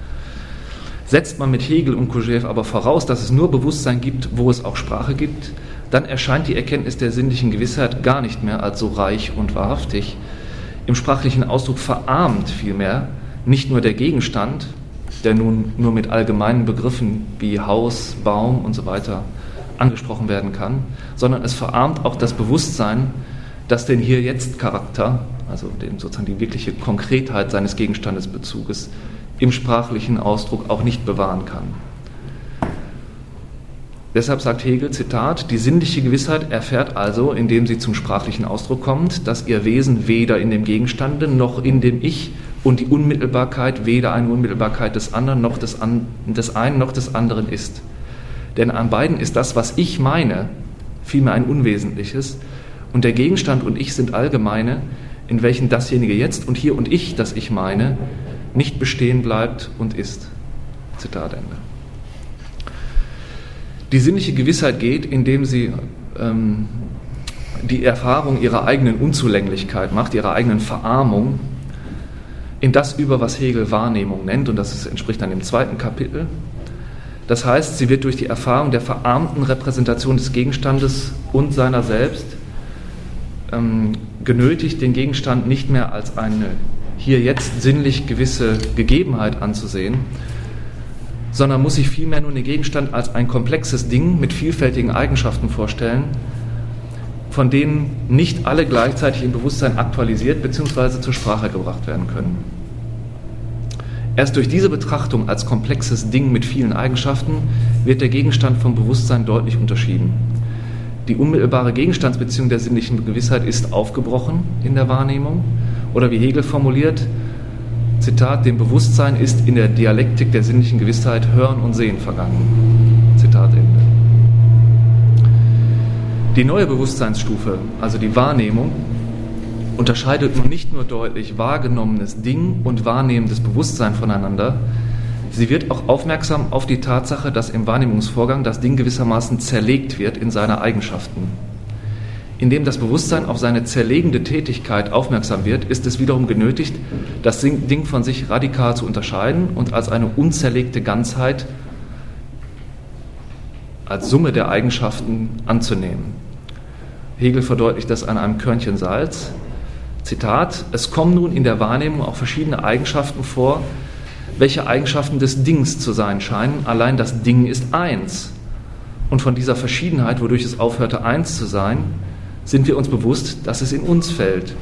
Setzt man mit Hegel und Kojève aber voraus, dass es nur Bewusstsein gibt, wo es auch Sprache gibt, dann erscheint die Erkenntnis der sinnlichen Gewissheit gar nicht mehr als so reich und wahrhaftig. Im sprachlichen Ausdruck verarmt vielmehr nicht nur der Gegenstand, der nun nur mit allgemeinen Begriffen wie Haus, Baum und so weiter angesprochen werden kann, sondern es verarmt auch das Bewusstsein, das den Hier-Jetzt-Charakter, also sozusagen die wirkliche Konkretheit seines Gegenstandesbezuges, im sprachlichen Ausdruck auch nicht bewahren kann. Deshalb sagt Hegel, Zitat, die sinnliche Gewissheit erfährt also, indem sie zum sprachlichen Ausdruck kommt, dass ihr Wesen weder in dem Gegenstande noch in dem Ich und die Unmittelbarkeit weder eine Unmittelbarkeit des anderen noch des einen noch des anderen ist. Denn an beiden ist das, was ich meine, vielmehr ein Unwesentliches, und der Gegenstand und ich sind allgemeine, in welchen dasjenige jetzt und hier und ich, das ich meine, nicht bestehen bleibt und ist. Zitat Ende. Die sinnliche Gewissheit geht, indem sie die Erfahrung ihrer eigenen Unzulänglichkeit macht, ihrer eigenen Verarmung, in das über, was Hegel Wahrnehmung nennt, und das entspricht dann dem 2. Kapitel. Das heißt, sie wird durch die Erfahrung der verarmten Repräsentation des Gegenstandes und seiner selbst genötigt, den Gegenstand nicht mehr als eine hier jetzt sinnlich gewisse Gegebenheit anzusehen, sondern muss sich vielmehr nun den Gegenstand als ein komplexes Ding mit vielfältigen Eigenschaften vorstellen, von denen nicht alle gleichzeitig im Bewusstsein aktualisiert bzw. zur Sprache gebracht werden können. Erst durch diese Betrachtung als komplexes Ding mit vielen Eigenschaften wird der Gegenstand vom Bewusstsein deutlich unterschieden. Die unmittelbare Gegenstandsbeziehung der sinnlichen Gewissheit ist aufgebrochen in der Wahrnehmung, oder wie Hegel formuliert, Zitat, dem Bewusstsein ist in der Dialektik der sinnlichen Gewissheit Hören und Sehen vergangen. Zitat Ende. Die neue Bewusstseinsstufe, also die Wahrnehmung, unterscheidet nun nicht nur deutlich wahrgenommenes Ding und wahrnehmendes Bewusstsein voneinander, sie wird auch aufmerksam auf die Tatsache, dass im Wahrnehmungsvorgang das Ding gewissermaßen zerlegt wird in seine Eigenschaften. Indem das Bewusstsein auf seine zerlegende Tätigkeit aufmerksam wird, ist es wiederum genötigt, das Ding von sich radikal zu unterscheiden und als eine unzerlegte Ganzheit, als Summe der Eigenschaften anzunehmen. Hegel verdeutlicht das an einem Körnchen Salz. Zitat, es kommen nun in der Wahrnehmung auch verschiedene Eigenschaften vor, welche Eigenschaften des Dings zu sein scheinen. Allein das Ding ist eins. Und von dieser Verschiedenheit, wodurch es aufhörte, eins zu sein, sind wir uns bewusst, dass es in uns fällt.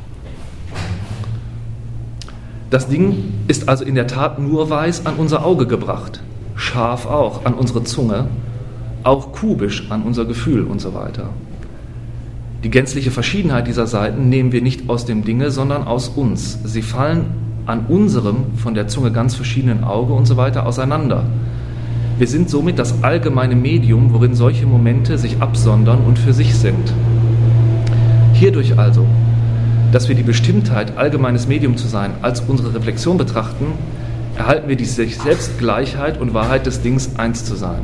Das Ding ist also in der Tat nur weiß an unser Auge gebracht, scharf auch an unsere Zunge, auch kubisch an unser Gefühl und so weiter. Die gänzliche Verschiedenheit dieser Seiten nehmen wir nicht aus dem Dinge, sondern aus uns. Sie fallen an unserem, von der Zunge ganz verschiedenen Auge und so weiter auseinander. Wir sind somit das allgemeine Medium, worin solche Momente sich absondern und für sich sind. Hierdurch also, dass wir die Bestimmtheit, allgemeines Medium zu sein, als unsere Reflexion betrachten, erhalten wir die Selbstgleichheit und Wahrheit des Dings, eins zu sein.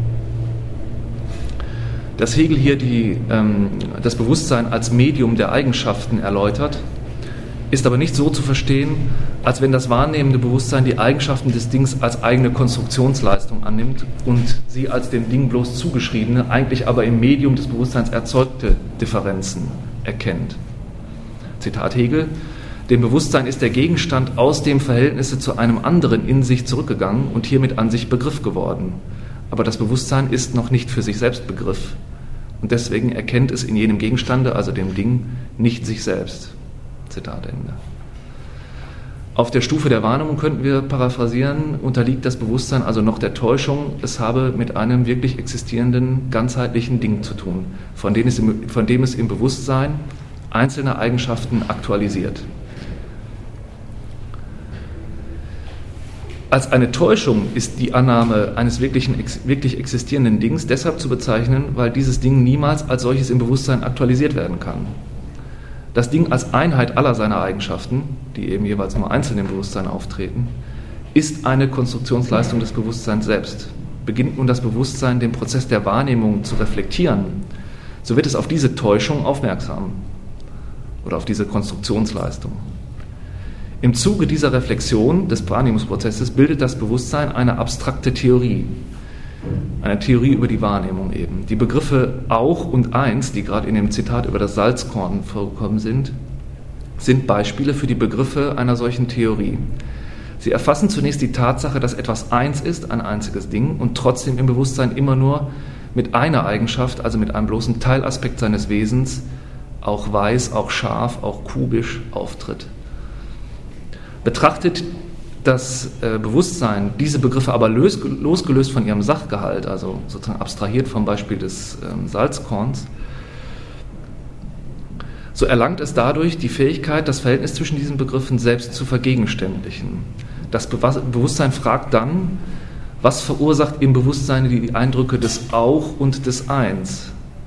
Dass Hegel hier das Bewusstsein als Medium der Eigenschaften erläutert, ist aber nicht so zu verstehen, als wenn das wahrnehmende Bewusstsein die Eigenschaften des Dings als eigene Konstruktionsleistung annimmt und sie als dem Ding bloß zugeschriebene, eigentlich aber im Medium des Bewusstseins erzeugte Differenzen erkennt. Zitat Hegel: Dem Bewusstsein ist der Gegenstand aus dem Verhältnisse zu einem anderen in sich zurückgegangen und hiermit an sich Begriff geworden. Aber das Bewusstsein ist noch nicht für sich selbst Begriff und deswegen erkennt es in jenem Gegenstande, also dem Ding, nicht sich selbst. Zitat Ende. Auf der Stufe der Wahrnehmung könnten wir paraphrasieren, unterliegt das Bewusstsein also noch der Täuschung, es habe mit einem wirklich existierenden, ganzheitlichen Ding zu tun, von dem es im Bewusstsein einzelne Eigenschaften aktualisiert. Als eine Täuschung ist die Annahme eines wirklich existierenden Dings deshalb zu bezeichnen, weil dieses Ding niemals als solches im Bewusstsein aktualisiert werden kann. Das Ding als Einheit aller seiner Eigenschaften, die eben jeweils nur einzeln im Bewusstsein auftreten, ist eine Konstruktionsleistung des Bewusstseins selbst. Beginnt nun das Bewusstsein, den Prozess der Wahrnehmung zu reflektieren, so wird es auf diese Täuschung aufmerksam oder auf diese Konstruktionsleistung. Im Zuge dieser Reflexion des Wahrnehmungsprozesses bildet das Bewusstsein eine abstrakte Theorie. Eine Theorie über die Wahrnehmung eben. Die Begriffe auch und eins, die gerade in dem Zitat über das Salzkorn vorgekommen sind Beispiele für die Begriffe einer solchen Theorie. Sie erfassen zunächst die Tatsache, dass etwas eins ist, ein einziges Ding, und trotzdem im Bewusstsein immer nur mit einer Eigenschaft, also mit einem bloßen Teilaspekt seines Wesens, auch weiß, auch scharf, auch kubisch auftritt. Betrachtet das Bewusstsein diese Begriffe aber losgelöst von ihrem Sachgehalt, also sozusagen abstrahiert vom Beispiel des Salzkorns, so erlangt es dadurch die Fähigkeit, das Verhältnis zwischen diesen Begriffen selbst zu vergegenständlichen. Das Bewusstsein fragt dann, was verursacht im Bewusstsein die Eindrücke des Auch und des Eins?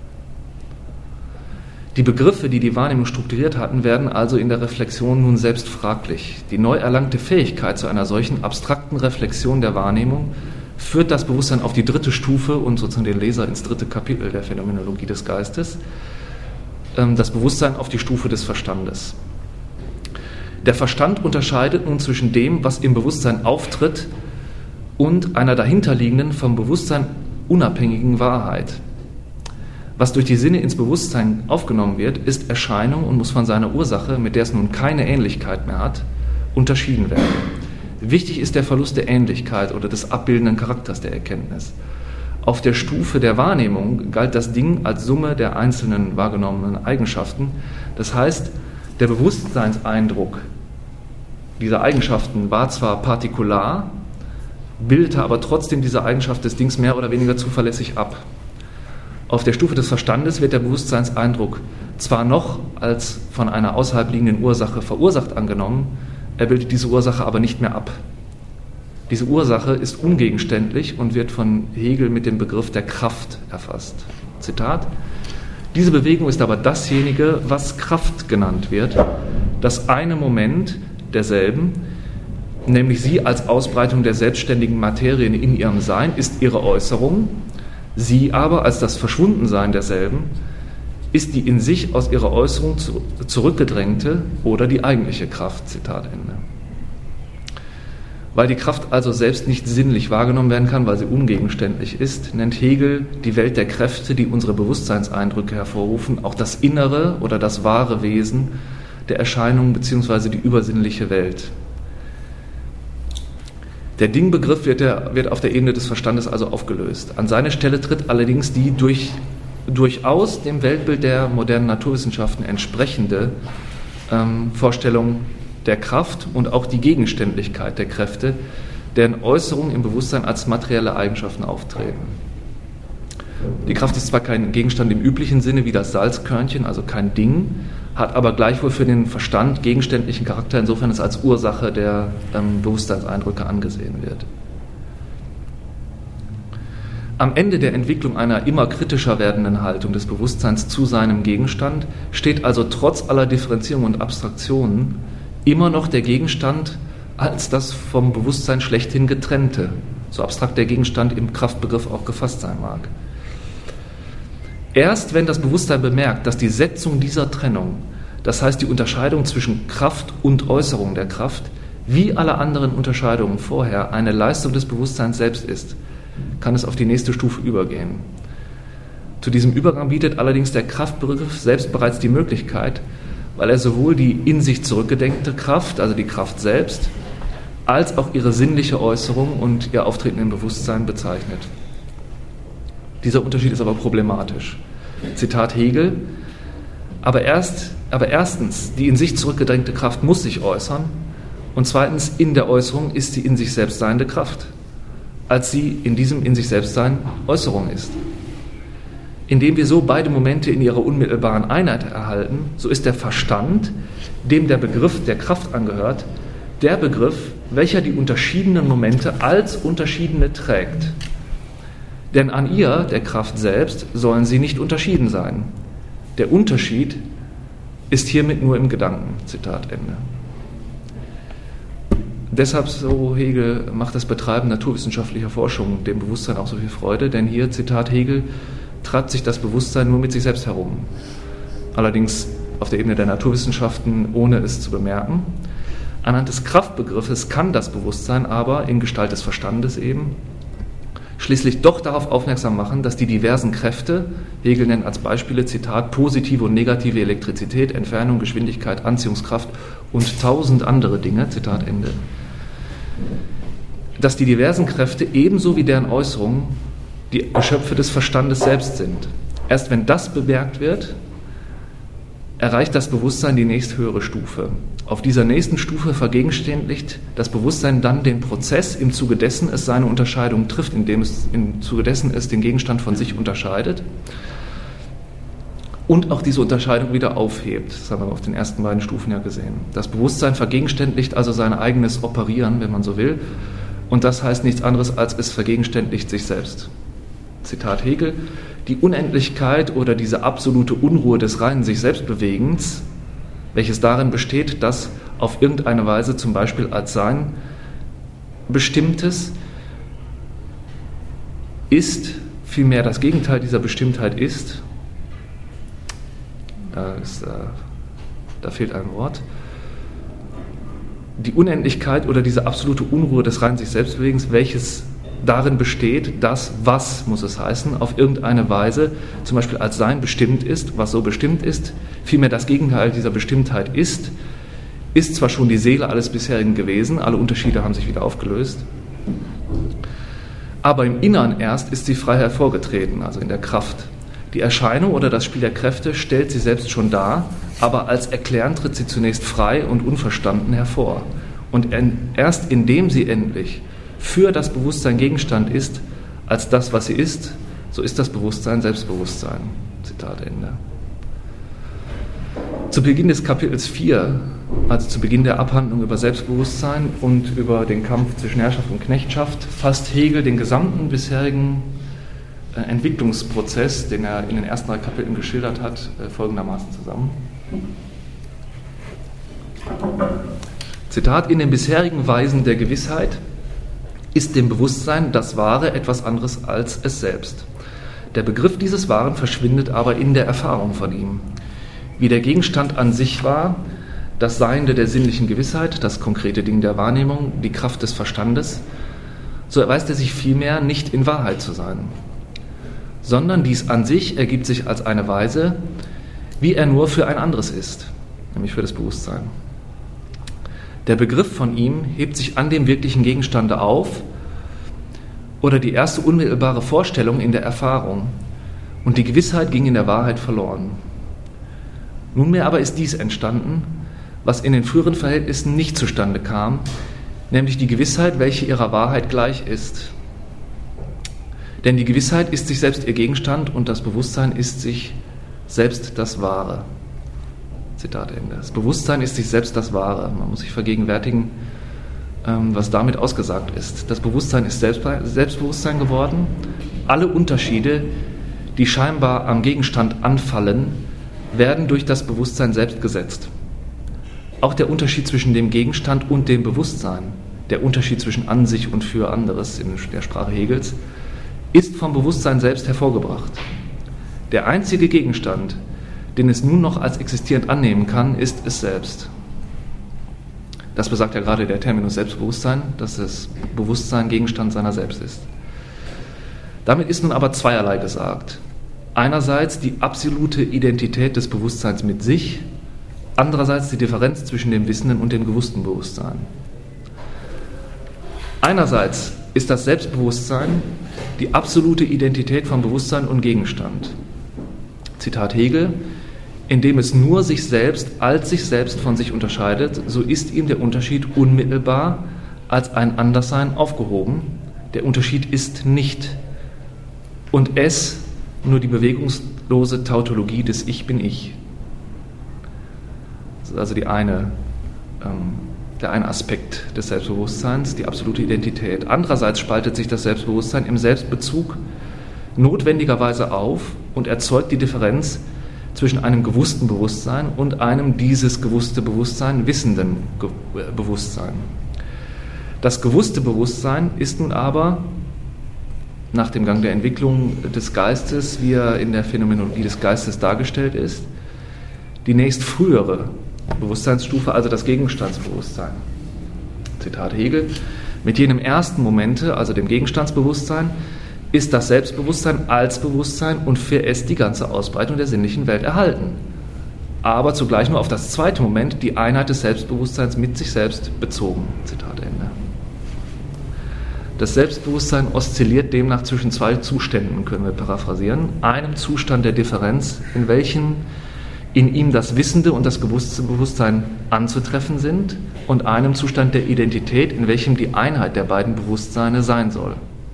Die Begriffe, die die Wahrnehmung strukturiert hatten, werden also in der Reflexion nun selbst fraglich. Die neu erlangte Fähigkeit zu einer solchen abstrakten Reflexion der Wahrnehmung führt das Bewusstsein auf die dritte Stufe und sozusagen den Leser ins dritte Kapitel der Phänomenologie des Geistes, das Bewusstsein auf die Stufe des Verstandes. Der Verstand unterscheidet nun zwischen dem, was im Bewusstsein auftritt, und einer dahinterliegenden, vom Bewusstsein unabhängigen Wahrheit. Was durch die Sinne ins Bewusstsein aufgenommen wird, ist Erscheinung und muss von seiner Ursache, mit der es nun keine Ähnlichkeit mehr hat, unterschieden werden. Wichtig ist der Verlust der Ähnlichkeit oder des abbildenden Charakters der Erkenntnis. Auf der Stufe der Wahrnehmung galt das Ding als Summe der einzelnen wahrgenommenen Eigenschaften. Das heißt, der Bewusstseinseindruck dieser Eigenschaften war zwar partikular, bildete aber trotzdem diese Eigenschaft des Dings mehr oder weniger zuverlässig ab. Auf der Stufe des Verstandes wird der Bewusstseinseindruck zwar noch als von einer außerhalb liegenden Ursache verursacht angenommen, er bildet diese Ursache aber nicht mehr ab. Diese Ursache ist ungegenständlich und wird von Hegel mit dem Begriff der Kraft erfasst. Zitat: Diese Bewegung ist aber dasjenige, was Kraft genannt wird, das eine Moment derselben, nämlich sie als Ausbreitung der selbstständigen Materien in ihrem Sein, ist ihre Äußerung. Sie aber als das Verschwundensein derselben ist die in sich aus ihrer Äußerung zurückgedrängte oder die eigentliche Kraft. Zitat Ende. Weil die Kraft also selbst nicht sinnlich wahrgenommen werden kann, weil sie ungegenständlich ist, nennt Hegel die Welt der Kräfte, die unsere Bewusstseinseindrücke hervorrufen, auch das innere oder das wahre Wesen der Erscheinung bzw. die übersinnliche Welt. Der Dingbegriff wird auf der Ebene des Verstandes also aufgelöst. An seine Stelle tritt allerdings die durchaus dem Weltbild der modernen Naturwissenschaften entsprechende Vorstellung der Kraft und auch die Gegenständlichkeit der Kräfte, deren Äußerungen im Bewusstsein als materielle Eigenschaften auftreten. Die Kraft ist zwar kein Gegenstand im üblichen Sinne wie das Salzkörnchen, also kein Ding, hat aber gleichwohl für den Verstand gegenständlichen Charakter, insofern es als Ursache der Bewusstseinseindrücke angesehen wird. Am Ende der Entwicklung einer immer kritischer werdenden Haltung des Bewusstseins zu seinem Gegenstand steht also trotz aller Differenzierung und Abstraktionen immer noch der Gegenstand als das vom Bewusstsein schlechthin getrennte, so abstrakt der Gegenstand im Kraftbegriff auch gefasst sein mag. Erst wenn das Bewusstsein bemerkt, dass die Setzung dieser Trennung, das heißt die Unterscheidung zwischen Kraft und Äußerung der Kraft, wie alle anderen Unterscheidungen vorher, eine Leistung des Bewusstseins selbst ist, kann es auf die nächste Stufe übergehen. Zu diesem Übergang bietet allerdings der Kraftbegriff selbst bereits die Möglichkeit, weil er sowohl die in sich zurückgedenkte Kraft, also die Kraft selbst, als auch ihre sinnliche Äußerung und ihr Auftreten im Bewusstsein bezeichnet. Dieser Unterschied ist aber problematisch. Zitat Hegel: aber erstens, die in sich zurückgedrängte Kraft muss sich äußern, und zweitens, in der Äußerung ist sie in sich selbst seiende Kraft, als sie in diesem in sich selbst sein Äußerung ist. Indem wir so beide Momente in ihrer unmittelbaren Einheit erhalten, so ist der Verstand, dem der Begriff der Kraft angehört, der Begriff, welcher die unterschiedenen Momente als unterschiedene trägt. Denn an ihr, der Kraft selbst, sollen sie nicht unterschieden sein. Der Unterschied ist hiermit nur im Gedanken. Zitat Ende. Deshalb, so Hegel, macht das Betreiben naturwissenschaftlicher Forschung dem Bewusstsein auch so viel Freude, denn hier, Zitat Hegel, treibt sich das Bewusstsein nur mit sich selbst herum. Allerdings auf der Ebene der Naturwissenschaften, ohne es zu bemerken. Anhand des Kraftbegriffes kann das Bewusstsein aber, in Gestalt des Verstandes eben, schließlich doch darauf aufmerksam machen, dass die diversen Kräfte, Hegel nennt als Beispiele, Zitat, positive und negative Elektrizität, Entfernung, Geschwindigkeit, Anziehungskraft und 1000 andere Dinge, Zitat Ende, dass die diversen Kräfte ebenso wie deren Äußerungen die Geschöpfe des Verstandes selbst sind. Erst wenn das bemerkt wird, erreicht das Bewusstsein die nächsthöhere Stufe. Auf dieser nächsten Stufe vergegenständlicht das Bewusstsein dann den Prozess, im Zuge dessen es seine Unterscheidung trifft, indem es im Zuge dessen es den Gegenstand von sich unterscheidet und auch diese Unterscheidung wieder aufhebt. Das haben wir auf den ersten beiden Stufen ja gesehen. Das Bewusstsein vergegenständlicht also sein eigenes Operieren, wenn man so will, und das heißt nichts anderes, als es vergegenständlicht sich selbst. Zitat Hegel: Die Unendlichkeit oder diese absolute Unruhe des reinen sich selbst Bewegens, welches darin besteht, dass auf irgendeine Weise zum Beispiel als Sein Bestimmtes ist, vielmehr das Gegenteil dieser Bestimmtheit ist, da fehlt ein Wort, die Unendlichkeit oder diese absolute Unruhe des reinen sich selbst Bewegens, welches darin besteht, dass, was muss es heißen, auf irgendeine Weise zum Beispiel als Sein bestimmt ist, was so bestimmt ist, vielmehr das Gegenteil dieser Bestimmtheit ist zwar schon die Seele alles bisherigen gewesen, alle Unterschiede haben sich wieder aufgelöst, aber im Innern erst ist sie frei hervorgetreten, also in der Kraft. Die Erscheinung oder das Spiel der Kräfte stellt sie selbst schon dar, aber als erklärend tritt sie zunächst frei und unverstanden hervor. Und erst indem sie endlich für das Bewusstsein Gegenstand ist, als das, was sie ist, so ist das Bewusstsein Selbstbewusstsein. Zitat Ende. Zu Beginn des Kapitels 4, also zu Beginn der Abhandlung über Selbstbewusstsein und über den Kampf zwischen Herrschaft und Knechtschaft, fasst Hegel den gesamten bisherigen Entwicklungsprozess, den er in den ersten 3 Kapiteln geschildert hat, folgendermaßen zusammen. Zitat: In den bisherigen Weisen der Gewissheit ist dem Bewusstsein das Wahre etwas anderes als es selbst. Der Begriff dieses Wahren verschwindet aber in der Erfahrung von ihm. Wie der Gegenstand an sich war, das Seiende der sinnlichen Gewissheit, das konkrete Ding der Wahrnehmung, die Kraft des Verstandes, so erweist er sich vielmehr nicht in Wahrheit zu sein, sondern dies an sich ergibt sich als eine Weise, wie er nur für ein anderes ist, nämlich für das Bewusstsein. Der Begriff von ihm hebt sich an dem wirklichen Gegenstande auf oder die erste unmittelbare Vorstellung in der Erfahrung und die Gewissheit ging in der Wahrheit verloren. Nunmehr aber ist dies entstanden, was in den früheren Verhältnissen nicht zustande kam, nämlich die Gewissheit, welche ihrer Wahrheit gleich ist. Denn die Gewissheit ist sich selbst ihr Gegenstand und das Bewusstsein ist sich selbst das Wahre. Zitat Ende. Das Bewusstsein ist sich selbst das Wahre. Man muss sich vergegenwärtigen, was damit ausgesagt ist. Das Bewusstsein ist Selbstbewusstsein geworden. Alle Unterschiede, die scheinbar am Gegenstand anfallen, werden durch das Bewusstsein selbst gesetzt. Auch der Unterschied zwischen dem Gegenstand und dem Bewusstsein, der Unterschied zwischen an sich und für anderes in der Sprache Hegels, ist vom Bewusstsein selbst hervorgebracht. Der einzige Gegenstand, den es nun noch als existierend annehmen kann, ist es selbst. Das besagt ja gerade der Terminus Selbstbewusstsein, dass das Bewusstsein Gegenstand seiner selbst ist. Damit ist nun aber zweierlei gesagt. Einerseits die absolute Identität des Bewusstseins mit sich, andererseits die Differenz zwischen dem wissenden und dem gewussten Bewusstsein. Einerseits ist das Selbstbewusstsein die absolute Identität von Bewusstsein und Gegenstand. Zitat Hegel: Indem es nur sich selbst als sich selbst von sich unterscheidet, so ist ihm der Unterschied unmittelbar als ein Anderssein aufgehoben. Der Unterschied ist nicht. Und es nur die bewegungslose Tautologie des Ich bin ich. Das ist also der eine Aspekt des Selbstbewusstseins, die absolute Identität. Andererseits spaltet sich das Selbstbewusstsein im Selbstbezug notwendigerweise auf und erzeugt die Differenz zwischen einem gewussten Bewusstsein und einem dieses gewusste Bewusstsein wissenden Bewusstsein. Das gewusste Bewusstsein ist nun aber nach dem Gang der Entwicklung des Geistes, wie er in der Phänomenologie des Geistes dargestellt ist, die nächst frühere Bewusstseinsstufe, also das Gegenstandsbewusstsein. Zitat Hegel: Mit jenem ersten Momente, also dem Gegenstandsbewusstsein, ist das Selbstbewusstsein als Bewusstsein und für es die ganze Ausbreitung der sinnlichen Welt erhalten. Aber zugleich nur auf das zweite Moment, die Einheit des Selbstbewusstseins mit sich selbst bezogen. Zitat Ende. Das Selbstbewusstsein oszilliert demnach zwischen zwei Zuständen, können wir paraphrasieren. Einem Zustand der Differenz, in welchem in ihm das wissende und das gewusste Bewusstsein anzutreffen sind, und einem Zustand der Identität, in welchem die Einheit der beiden Bewusstseine sein soll.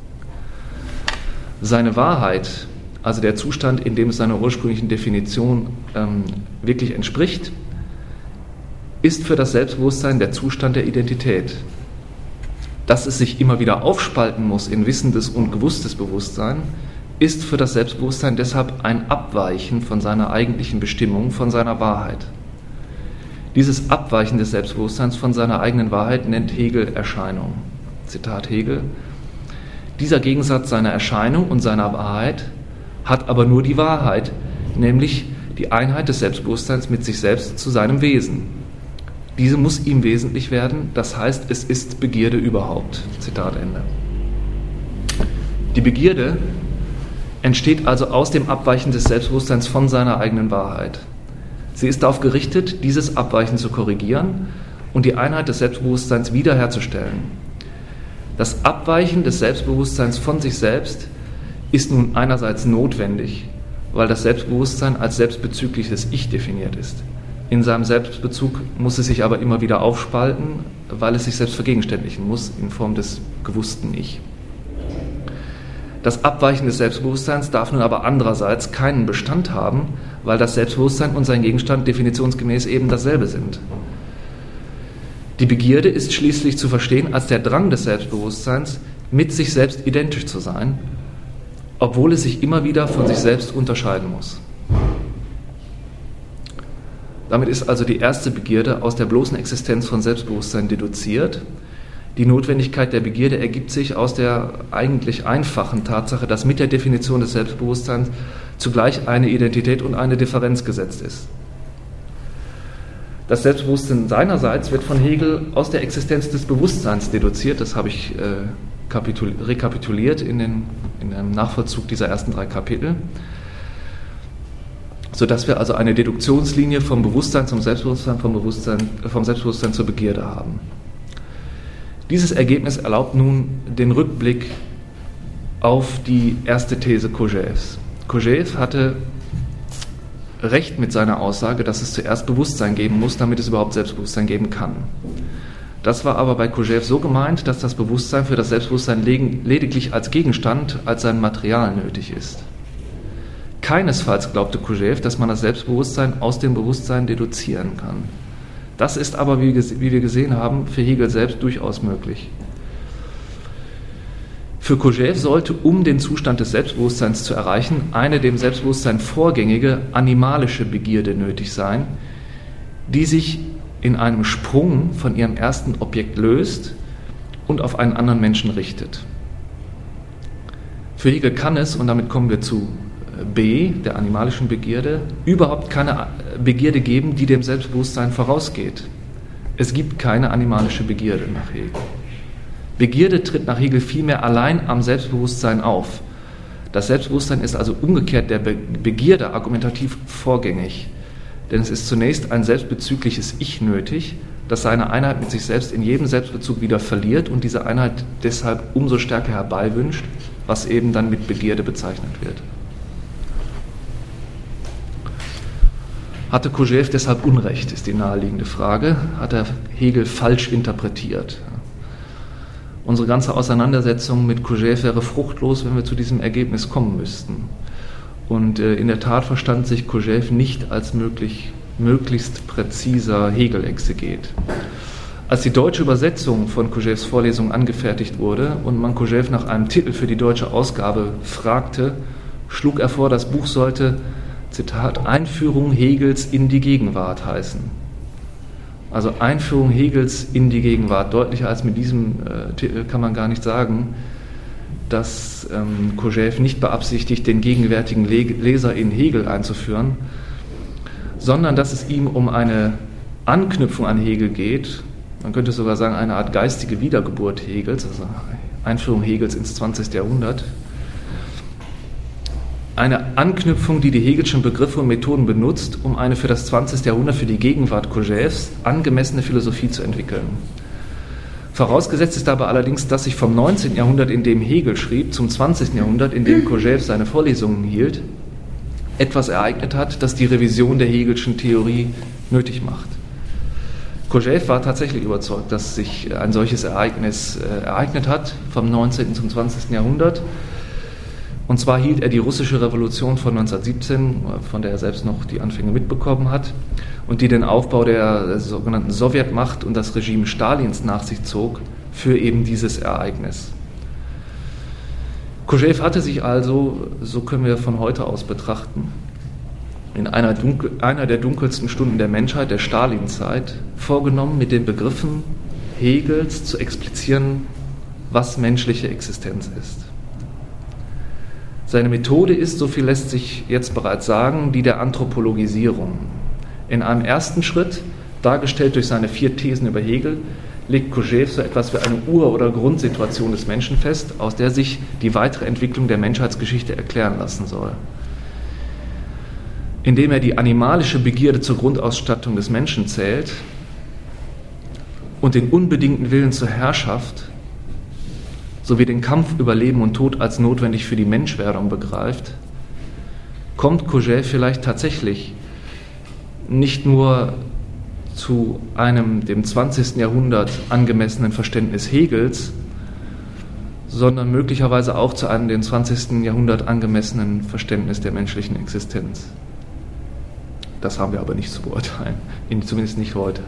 Seine Wahrheit, also der Zustand, in dem es seiner ursprünglichen Definition wirklich entspricht, ist für das Selbstbewusstsein der Zustand der Identität. Dass es sich immer wieder aufspalten muss in wissendes und gewusstes Bewusstsein, ist für das Selbstbewusstsein deshalb ein Abweichen von seiner eigentlichen Bestimmung, von seiner Wahrheit. Dieses Abweichen des Selbstbewusstseins von seiner eigenen Wahrheit nennt Hegel Erscheinung. Zitat Hegel: Dieser Gegensatz seiner Erscheinung und seiner Wahrheit hat aber nur die Wahrheit, nämlich die Einheit des Selbstbewusstseins mit sich selbst zu seinem Wesen. Diese muss ihm wesentlich werden, das heißt, es ist Begierde überhaupt. Zitat Ende. Die Begierde entsteht also aus dem Abweichen des Selbstbewusstseins von seiner eigenen Wahrheit. Sie ist darauf gerichtet, dieses Abweichen zu korrigieren und die Einheit des Selbstbewusstseins wiederherzustellen. Das Abweichen des Selbstbewusstseins von sich selbst ist nun einerseits notwendig, weil das Selbstbewusstsein als selbstbezügliches Ich definiert ist. In seinem Selbstbezug muss es sich aber immer wieder aufspalten, weil es sich selbst vergegenständlichen muss in Form des gewussten Ich. Das Abweichen des Selbstbewusstseins darf nun aber andererseits keinen Bestand haben, weil das Selbstbewusstsein und sein Gegenstand definitionsgemäß eben dasselbe sind. Die Begierde ist schließlich zu verstehen als der Drang des Selbstbewusstseins, mit sich selbst identisch zu sein, obwohl es sich immer wieder von sich selbst unterscheiden muss. Damit ist also die erste Begierde aus der bloßen Existenz von Selbstbewusstsein deduziert. Die Notwendigkeit der Begierde ergibt sich aus der eigentlich einfachen Tatsache, dass mit der Definition des Selbstbewusstseins zugleich eine Identität und eine Differenz gesetzt ist. Das Selbstbewusstsein seinerseits wird von Hegel aus der Existenz des Bewusstseins deduziert. Das habe ich rekapituliert in einem Nachvollzug dieser ersten 3 Kapitel, sodass wir also eine Deduktionslinie vom Bewusstsein zum Selbstbewusstsein, vom Selbstbewusstsein zur Begierde haben. Dieses Ergebnis erlaubt nun den Rückblick auf die erste These Kojèves. Kojève hatte recht mit seiner Aussage, dass es zuerst Bewusstsein geben muss, damit es überhaupt Selbstbewusstsein geben kann. Das war aber bei Kojève so gemeint, dass das Bewusstsein für das Selbstbewusstsein lediglich als Gegenstand, als sein Material nötig ist. Keinesfalls glaubte Kojève, dass man das Selbstbewusstsein aus dem Bewusstsein deduzieren kann. Das ist aber, wie wir gesehen haben, für Hegel selbst durchaus möglich. Für Kojève sollte, um den Zustand des Selbstbewusstseins zu erreichen, eine dem Selbstbewusstsein vorgängige animalische Begierde nötig sein, die sich in einem Sprung von ihrem ersten Objekt löst und auf einen anderen Menschen richtet. Für Hegel kann es, und damit kommen wir zu B, der animalischen Begierde, überhaupt keine Begierde geben, die dem Selbstbewusstsein vorausgeht. Es gibt keine animalische Begierde nach Hegel. Begierde tritt nach Hegel vielmehr allein am Selbstbewusstsein auf. Das Selbstbewusstsein ist also umgekehrt der Begierde argumentativ vorgängig. Denn es ist zunächst ein selbstbezügliches Ich nötig, das seine Einheit mit sich selbst in jedem Selbstbezug wieder verliert und diese Einheit deshalb umso stärker herbeiwünscht, was eben dann mit Begierde bezeichnet wird. Hatte Kojève deshalb Unrecht, ist die naheliegende Frage. Hat er Hegel falsch interpretiert? Unsere ganze Auseinandersetzung mit Kojève wäre fruchtlos, wenn wir zu diesem Ergebnis kommen müssten. Und in der Tat verstand sich Kojève nicht als möglichst präziser Hegel-Exeget. Als die deutsche Übersetzung von Kojèves Vorlesung angefertigt wurde und man Kojève nach einem Titel für die deutsche Ausgabe fragte, schlug er vor, das Buch sollte, Zitat, Einführung Hegels in die Gegenwart heißen. Also Einführung Hegels in die Gegenwart. Deutlicher als mit diesem Titel kann man gar nicht sagen, dass Kojève nicht beabsichtigt, den gegenwärtigen Leser in Hegel einzuführen, sondern dass es ihm um eine Anknüpfung an Hegel geht. Man könnte sogar sagen, eine Art geistige Wiedergeburt Hegels, also Einführung Hegels ins 20. Jahrhundert. Eine Anknüpfung, die die Hegelschen Begriffe und Methoden benutzt, um eine für das 20. Jahrhundert, für die Gegenwart Kojèves angemessene Philosophie zu entwickeln. Vorausgesetzt ist dabei allerdings, dass sich vom 19. Jahrhundert, in dem Hegel schrieb, zum 20. Jahrhundert, in dem Kojève seine Vorlesungen hielt, etwas ereignet hat, das die Revision der Hegelschen Theorie nötig macht. Kojève war tatsächlich überzeugt, dass sich ein solches Ereignis ereignet hat, vom 19. zum 20. Jahrhundert. Und zwar hielt er die russische Revolution von 1917, von der er selbst noch die Anfänge mitbekommen hat, und die den Aufbau der sogenannten Sowjetmacht und das Regime Stalins nach sich zog, für eben dieses Ereignis. Kojève hatte sich also, so können wir von heute aus betrachten, in einer der dunkelsten Stunden der Menschheit, der Stalinzeit, vorgenommen, mit den Begriffen Hegels zu explizieren, was menschliche Existenz ist. Seine Methode ist, so viel lässt sich jetzt bereits sagen, die der Anthropologisierung. In einem ersten Schritt, dargestellt durch seine 4 Thesen über Hegel, legt Kojève so etwas wie eine Ur- oder Grundsituation des Menschen fest, aus der sich die weitere Entwicklung der Menschheitsgeschichte erklären lassen soll. Indem er die animalische Begierde zur Grundausstattung des Menschen zählt und den unbedingten Willen zur Herrschaft sowie den Kampf über Leben und Tod als notwendig für die Menschwerdung begreift, kommt Kojève vielleicht tatsächlich nicht nur zu einem dem 20. Jahrhundert angemessenen Verständnis Hegels, sondern möglicherweise auch zu einem dem 20. Jahrhundert angemessenen Verständnis der menschlichen Existenz. Das haben wir aber nicht zu beurteilen, zumindest nicht heute.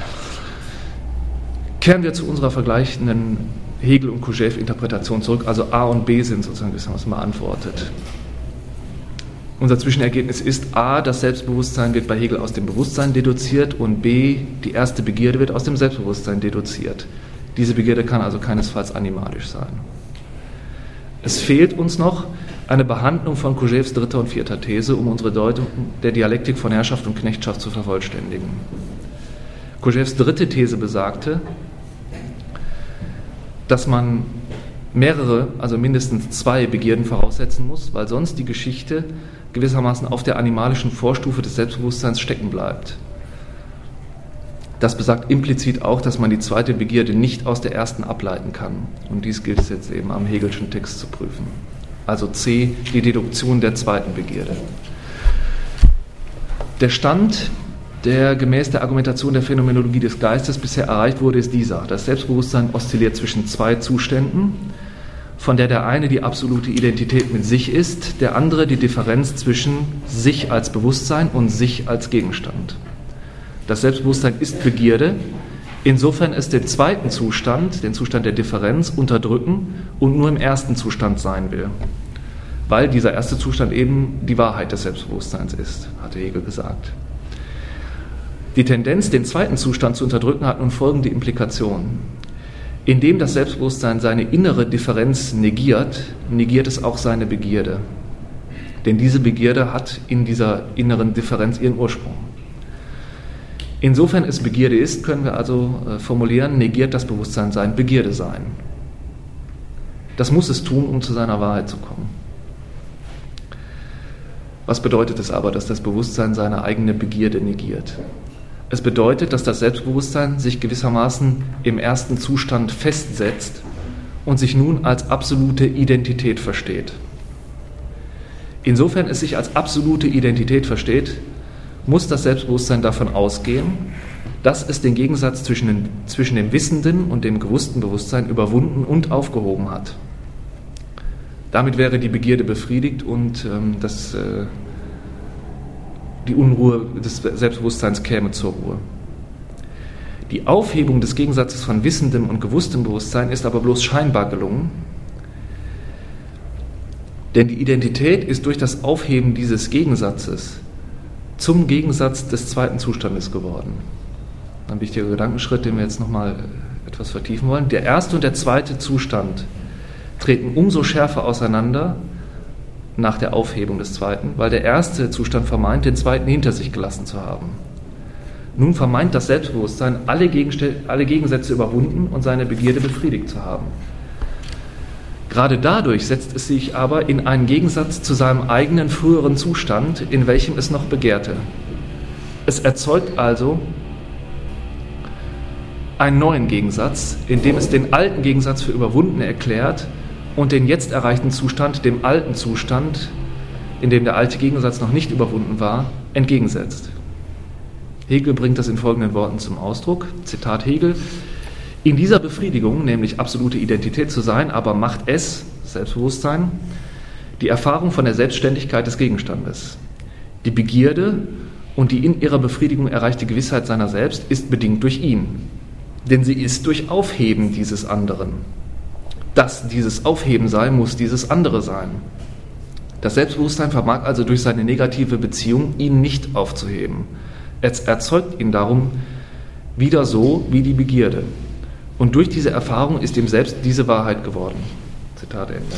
Kehren wir zu unserer vergleichenden Hegel- und Kojève-Interpretation zurück, also A und B sind sozusagen gewissermaßen beantwortet. Unser Zwischenergebnis ist A, das Selbstbewusstsein wird bei Hegel aus dem Bewusstsein deduziert und B, die erste Begierde wird aus dem Selbstbewusstsein deduziert. Diese Begierde kann also keinesfalls animalisch sein. Es fehlt uns noch eine Behandlung von Kojèves 3. und 4. These, um unsere Deutung der Dialektik von Herrschaft und Knechtschaft zu vervollständigen. Kojèves 3. These besagte, dass man mehrere, also mindestens 2 Begierden voraussetzen muss, weil sonst die Geschichte gewissermaßen auf der animalischen Vorstufe des Selbstbewusstseins stecken bleibt. Das besagt implizit auch, dass man die 2. Begierde nicht aus der ersten ableiten kann. Und dies gilt es jetzt eben am Hegelschen Text zu prüfen. Also C, die Deduktion der 2. Begierde. Der Stand der gemäß der Argumentation der Phänomenologie des Geistes bisher erreicht wurde, ist dieser. Das Selbstbewusstsein oszilliert zwischen zwei Zuständen, von der eine die absolute Identität mit sich ist, der andere die Differenz zwischen sich als Bewusstsein und sich als Gegenstand. Das Selbstbewusstsein ist Begierde, insofern es den zweiten Zustand, den Zustand der Differenz, unterdrücken und nur im ersten Zustand sein will. Weil dieser erste Zustand eben die Wahrheit des Selbstbewusstseins ist, hatte Hegel gesagt. Die Tendenz, den zweiten Zustand zu unterdrücken, hat nun folgende Implikation. Indem das Selbstbewusstsein seine innere Differenz negiert, negiert es auch seine Begierde. Denn diese Begierde hat in dieser inneren Differenz ihren Ursprung. Insofern es Begierde ist, können wir also formulieren, negiert das Bewusstsein sein Begierde sein. Das muss es tun, um zu seiner Wahrheit zu kommen. Was bedeutet es aber, dass das Bewusstsein seine eigene Begierde negiert? Es bedeutet, dass das Selbstbewusstsein sich gewissermaßen im ersten Zustand festsetzt und sich nun als absolute Identität versteht. Insofern es sich als absolute Identität versteht, muss das Selbstbewusstsein davon ausgehen, dass es den Gegensatz zwischen dem wissenden und dem gewussten Bewusstsein überwunden und aufgehoben hat. Damit wäre die Begierde befriedigt und die Unruhe des Selbstbewusstseins käme zur Ruhe. Die Aufhebung des Gegensatzes von wissendem und gewusstem Bewusstsein ist aber bloß scheinbar gelungen, denn die Identität ist durch das Aufheben dieses Gegensatzes zum Gegensatz des zweiten Zustandes geworden. Ein wichtiger Gedankenschritt, den wir jetzt nochmal etwas vertiefen wollen. Der erste und der zweite Zustand treten umso schärfer auseinander nach der Aufhebung des zweiten, weil der erste Zustand vermeint, den zweiten hinter sich gelassen zu haben. Nun vermeint das Selbstbewusstsein, alle Gegensätze überwunden und seine Begierde befriedigt zu haben. Gerade dadurch setzt es sich aber in einen Gegensatz zu seinem eigenen früheren Zustand, in welchem es noch begehrte. Es erzeugt also einen neuen Gegensatz, indem es den alten Gegensatz für überwunden erklärt und den jetzt erreichten Zustand dem alten Zustand, in dem der alte Gegensatz noch nicht überwunden war, entgegensetzt. Hegel bringt das in folgenden Worten zum Ausdruck. Zitat Hegel: In dieser Befriedigung, nämlich absolute Identität zu sein, aber macht es, Selbstbewusstsein, die Erfahrung von der Selbstständigkeit des Gegenstandes. Die Begierde und die in ihrer Befriedigung erreichte Gewissheit seiner selbst ist bedingt durch ihn, denn sie ist durch Aufheben dieses anderen. Dass dieses Aufheben sei, muss dieses andere sein. Das Selbstbewusstsein vermag also durch seine negative Beziehung, ihn nicht aufzuheben. Es erzeugt ihn darum wieder so wie die Begierde. Und durch diese Erfahrung ist ihm selbst diese Wahrheit geworden. Zitat Ende.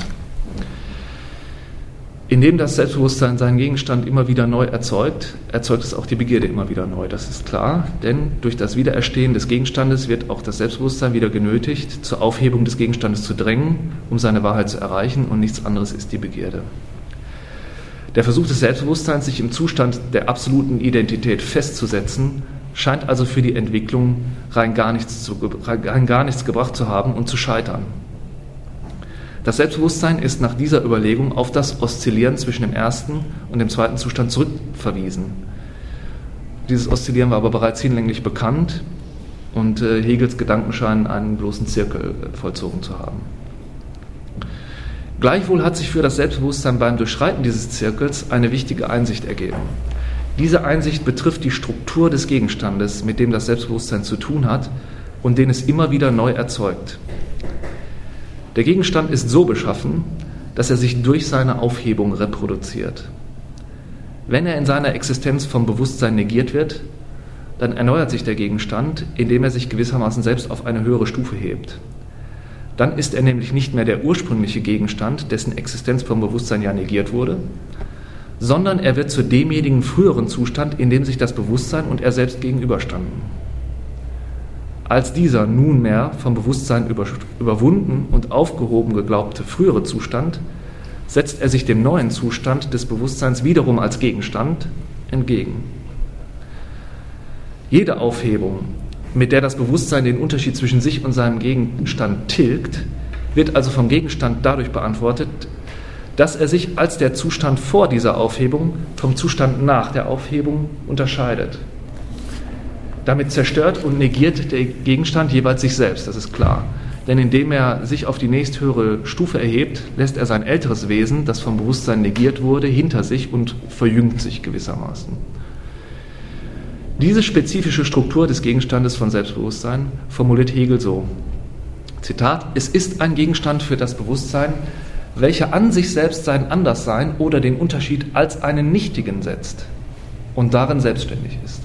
Indem das Selbstbewusstsein seinen Gegenstand immer wieder neu erzeugt, erzeugt es auch die Begierde immer wieder neu. Das ist klar, denn durch das Wiedererstehen des Gegenstandes wird auch das Selbstbewusstsein wieder genötigt, zur Aufhebung des Gegenstandes zu drängen, um seine Wahrheit zu erreichen, und nichts anderes ist die Begierde. Der Versuch des Selbstbewusstseins, sich im Zustand der absoluten Identität festzusetzen, scheint also für die Entwicklung rein gar nichts gebracht zu haben und zu scheitern. Das Selbstbewusstsein ist nach dieser Überlegung auf das Oszillieren zwischen dem ersten und dem zweiten Zustand zurückverwiesen. Dieses Oszillieren war aber bereits hinlänglich bekannt und Hegels Gedanken scheinen einen bloßen Zirkel vollzogen zu haben. Gleichwohl hat sich für das Selbstbewusstsein beim Durchschreiten dieses Zirkels eine wichtige Einsicht ergeben. Diese Einsicht betrifft die Struktur des Gegenstandes, mit dem das Selbstbewusstsein zu tun hat und den es immer wieder neu erzeugt. Der Gegenstand ist so beschaffen, dass er sich durch seine Aufhebung reproduziert. Wenn er in seiner Existenz vom Bewusstsein negiert wird, dann erneuert sich der Gegenstand, indem er sich gewissermaßen selbst auf eine höhere Stufe hebt. Dann ist er nämlich nicht mehr der ursprüngliche Gegenstand, dessen Existenz vom Bewusstsein ja negiert wurde, sondern er wird zu demjenigen früheren Zustand, in dem sich das Bewusstsein und er selbst gegenüberstanden. Als dieser nunmehr vom Bewusstsein überwunden und aufgehoben geglaubte frühere Zustand, setzt er sich dem neuen Zustand des Bewusstseins wiederum als Gegenstand entgegen. Jede Aufhebung, mit der das Bewusstsein den Unterschied zwischen sich und seinem Gegenstand tilgt, wird also vom Gegenstand dadurch beantwortet, dass er sich als der Zustand vor dieser Aufhebung vom Zustand nach der Aufhebung unterscheidet. Damit zerstört und negiert der Gegenstand jeweils sich selbst, das ist klar. Denn indem er sich auf die nächsthöhere Stufe erhebt, lässt er sein älteres Wesen, das vom Bewusstsein negiert wurde, hinter sich und verjüngt sich gewissermaßen. Diese spezifische Struktur des Gegenstandes von Selbstbewusstsein formuliert Hegel so, Zitat, es ist ein Gegenstand für das Bewusstsein, welcher an sich selbst sein Anderssein oder den Unterschied als einen Nichtigen setzt und darin selbstständig ist.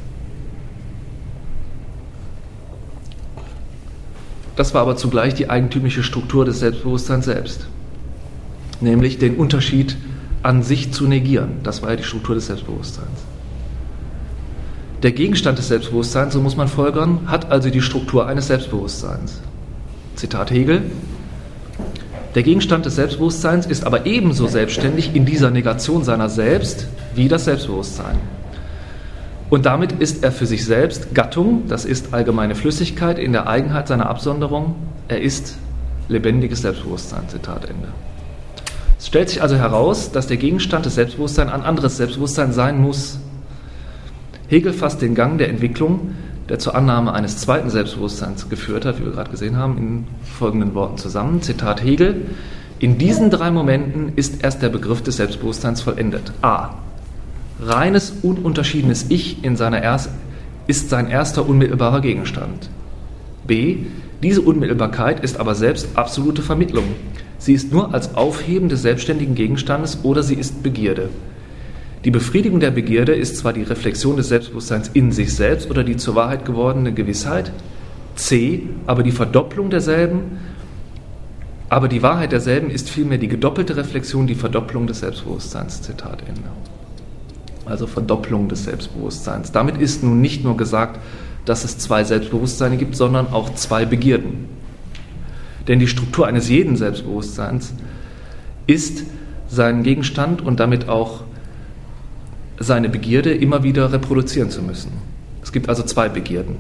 Das war aber zugleich die eigentümliche Struktur des Selbstbewusstseins selbst, nämlich den Unterschied an sich zu negieren. Das war ja die Struktur des Selbstbewusstseins. Der Gegenstand des Selbstbewusstseins, so muss man folgern, hat also die Struktur eines Selbstbewusstseins. Zitat Hegel: Der Gegenstand des Selbstbewusstseins ist aber ebenso selbstständig in dieser Negation seiner selbst wie das Selbstbewusstsein. Und damit ist er für sich selbst Gattung, das ist allgemeine Flüssigkeit in der Eigenheit seiner Absonderung. Er ist lebendiges Selbstbewusstsein. Zitat Ende. Es stellt sich also heraus, dass der Gegenstand des Selbstbewusstseins ein anderes Selbstbewusstsein sein muss. Hegel fasst den Gang der Entwicklung, der zur Annahme eines zweiten Selbstbewusstseins geführt hat, wie wir gerade gesehen haben, in folgenden Worten zusammen. Zitat Hegel: In diesen 3 Momenten ist erst der Begriff des Selbstbewusstseins vollendet. A. Reines, ununterschiedenes Ich ist sein erster unmittelbarer Gegenstand. B. Diese Unmittelbarkeit ist aber selbst absolute Vermittlung. Sie ist nur als Aufheben des selbstständigen Gegenstandes oder sie ist Begierde. Die Befriedigung der Begierde ist zwar die Reflexion des Selbstbewusstseins in sich selbst oder die zur Wahrheit gewordene Gewissheit. C. Aber die Verdopplung derselben, aber die Wahrheit derselben ist vielmehr die gedoppelte Reflexion, die Verdopplung des Selbstbewusstseins. Zitat Ende. Also Verdopplung des Selbstbewusstseins. Damit ist nun nicht nur gesagt, dass es 2 Selbstbewusstseine gibt, sondern auch 2 Begierden. Denn die Struktur eines jeden Selbstbewusstseins ist sein Gegenstand und damit auch seine Begierde immer wieder reproduzieren zu müssen. Es gibt also 2 Begierden.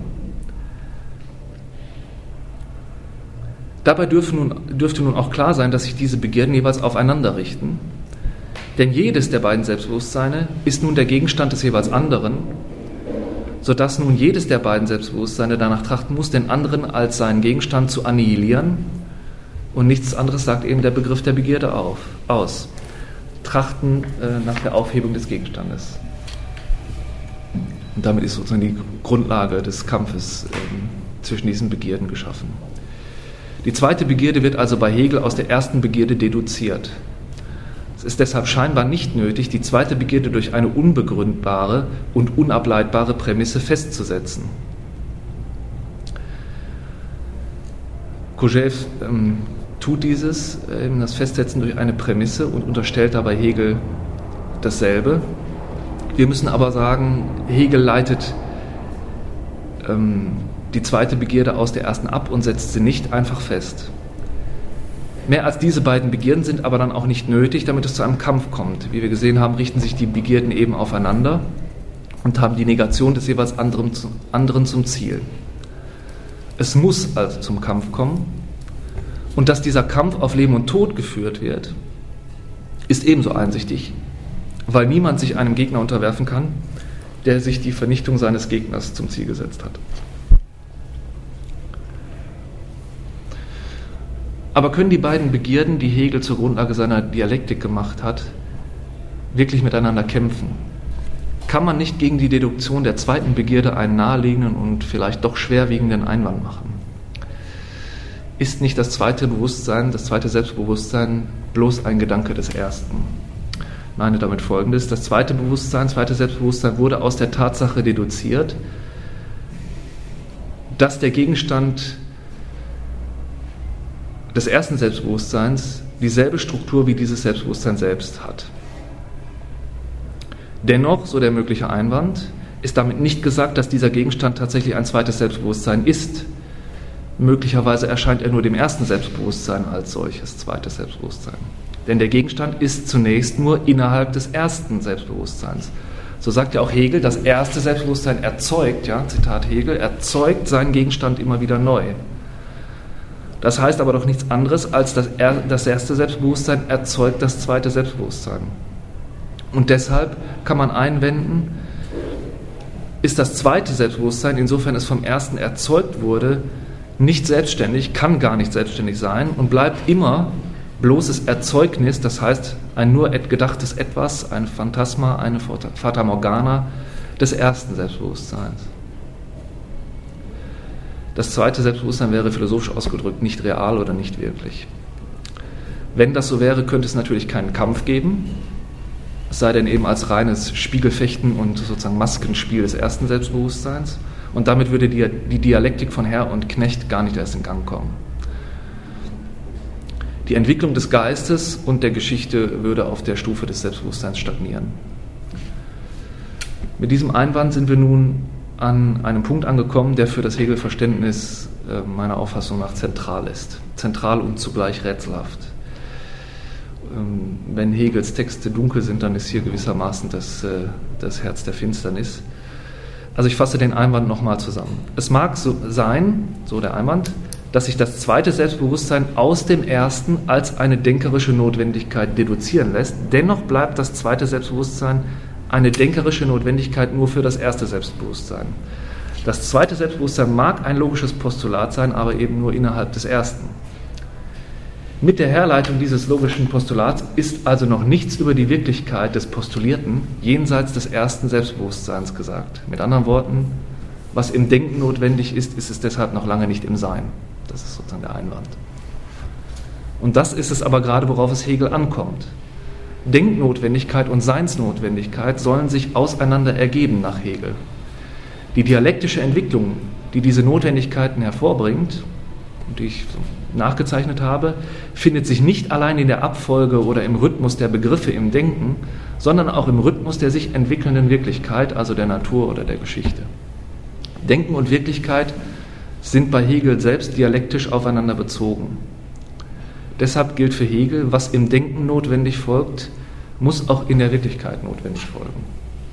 Dabei dürfte nun auch klar sein, dass sich diese Begierden jeweils aufeinander richten. Denn jedes der beiden Selbstbewusstseine ist nun der Gegenstand des jeweils anderen, sodass nun jedes der beiden Selbstbewusstseine danach trachten muss, den anderen als seinen Gegenstand zu annihilieren. Und nichts anderes sagt eben der Begriff der Begierde aus. Trachten nach der Aufhebung des Gegenstandes. Und damit ist sozusagen die Grundlage des Kampfes zwischen diesen Begierden geschaffen. Die zweite Begierde wird also bei Hegel aus der ersten Begierde deduziert. Es ist deshalb scheinbar nicht nötig, die zweite Begierde durch eine unbegründbare und unableitbare Prämisse festzusetzen. Kojève tut dieses, das Festsetzen durch eine Prämisse und unterstellt dabei Hegel dasselbe. Wir müssen aber sagen, Hegel leitet die zweite Begierde aus der ersten ab und setzt sie nicht einfach fest. Mehr als diese beiden Begierden sind aber dann auch nicht nötig, damit es zu einem Kampf kommt. Wie wir gesehen haben, richten sich die Begierden eben aufeinander und haben die Negation des jeweils anderen zum Ziel. Es muss also zum Kampf kommen. Und dass dieser Kampf auf Leben und Tod geführt wird, ist ebenso einsichtig, weil niemand sich einem Gegner unterwerfen kann, der sich die Vernichtung seines Gegners zum Ziel gesetzt hat. Aber können die beiden Begierden, die Hegel zur Grundlage seiner Dialektik gemacht hat, wirklich miteinander kämpfen? Kann man nicht gegen die Deduktion der zweiten Begierde einen naheliegenden und vielleicht doch schwerwiegenden Einwand machen? Ist nicht das zweite Bewusstsein, das zweite Selbstbewusstsein bloß ein Gedanke des ersten? Ich meine damit Folgendes: Das zweite Selbstbewusstsein wurde aus der Tatsache deduziert, dass der Gegenstand des ersten Selbstbewusstseins dieselbe Struktur wie dieses Selbstbewusstsein selbst hat. Dennoch, so der mögliche Einwand, ist damit nicht gesagt, dass dieser Gegenstand tatsächlich ein zweites Selbstbewusstsein ist. Möglicherweise erscheint er nur dem ersten Selbstbewusstsein als solches zweites Selbstbewusstsein. Denn der Gegenstand ist zunächst nur innerhalb des ersten Selbstbewusstseins. So sagt ja auch Hegel, das erste Selbstbewusstsein erzeugt, ja, Zitat Hegel, erzeugt seinen Gegenstand immer wieder neu. Das heißt aber doch nichts anderes, als das erste Selbstbewusstsein erzeugt das zweite Selbstbewusstsein. Und deshalb kann man einwenden, ist das zweite Selbstbewusstsein, insofern es vom ersten erzeugt wurde, nicht selbstständig, kann gar nicht selbstständig sein und bleibt immer bloßes Erzeugnis, das heißt ein nur gedachtes Etwas, ein Phantasma, eine Fata Morgana des ersten Selbstbewusstseins. Das zweite Selbstbewusstsein wäre philosophisch ausgedrückt nicht real oder nicht wirklich. Wenn das so wäre, könnte es natürlich keinen Kampf geben, es sei denn eben als reines Spiegelfechten und sozusagen Maskenspiel des ersten Selbstbewusstseins. Und damit würde die Dialektik von Herr und Knecht gar nicht erst in Gang kommen. Die Entwicklung des Geistes und der Geschichte würde auf der Stufe des Selbstbewusstseins stagnieren. Mit diesem Einwand sind wir nun an einem Punkt angekommen, der für das Hegel-Verständnis meiner Auffassung nach zentral ist. Zentral und zugleich rätselhaft. Wenn Hegels Texte dunkel sind, dann ist hier gewissermaßen das Herz der Finsternis. Also ich fasse den Einwand nochmal zusammen. Es mag so sein, so der Einwand, dass sich das zweite Selbstbewusstsein aus dem ersten als eine denkerische Notwendigkeit deduzieren lässt. Dennoch bleibt das zweite Selbstbewusstsein eine denkerische Notwendigkeit nur für das erste Selbstbewusstsein. Das zweite Selbstbewusstsein mag ein logisches Postulat sein, aber eben nur innerhalb des ersten. Mit der Herleitung dieses logischen Postulats ist also noch nichts über die Wirklichkeit des Postulierten jenseits des ersten Selbstbewusstseins gesagt. Mit anderen Worten, was im Denken notwendig ist, ist es deshalb noch lange nicht im Sein. Das ist sozusagen der Einwand. Und das ist es aber gerade, worauf es Hegel ankommt. Denknotwendigkeit und Seinsnotwendigkeit sollen sich auseinander ergeben nach Hegel. Die dialektische Entwicklung, die diese Notwendigkeiten hervorbringt, die ich nachgezeichnet habe, findet sich nicht allein in der Abfolge oder im Rhythmus der Begriffe im Denken, sondern auch im Rhythmus der sich entwickelnden Wirklichkeit, also der Natur oder der Geschichte. Denken und Wirklichkeit sind bei Hegel selbst dialektisch aufeinander bezogen. Deshalb gilt für Hegel, was im Denken notwendig folgt, muss auch in der Wirklichkeit notwendig folgen.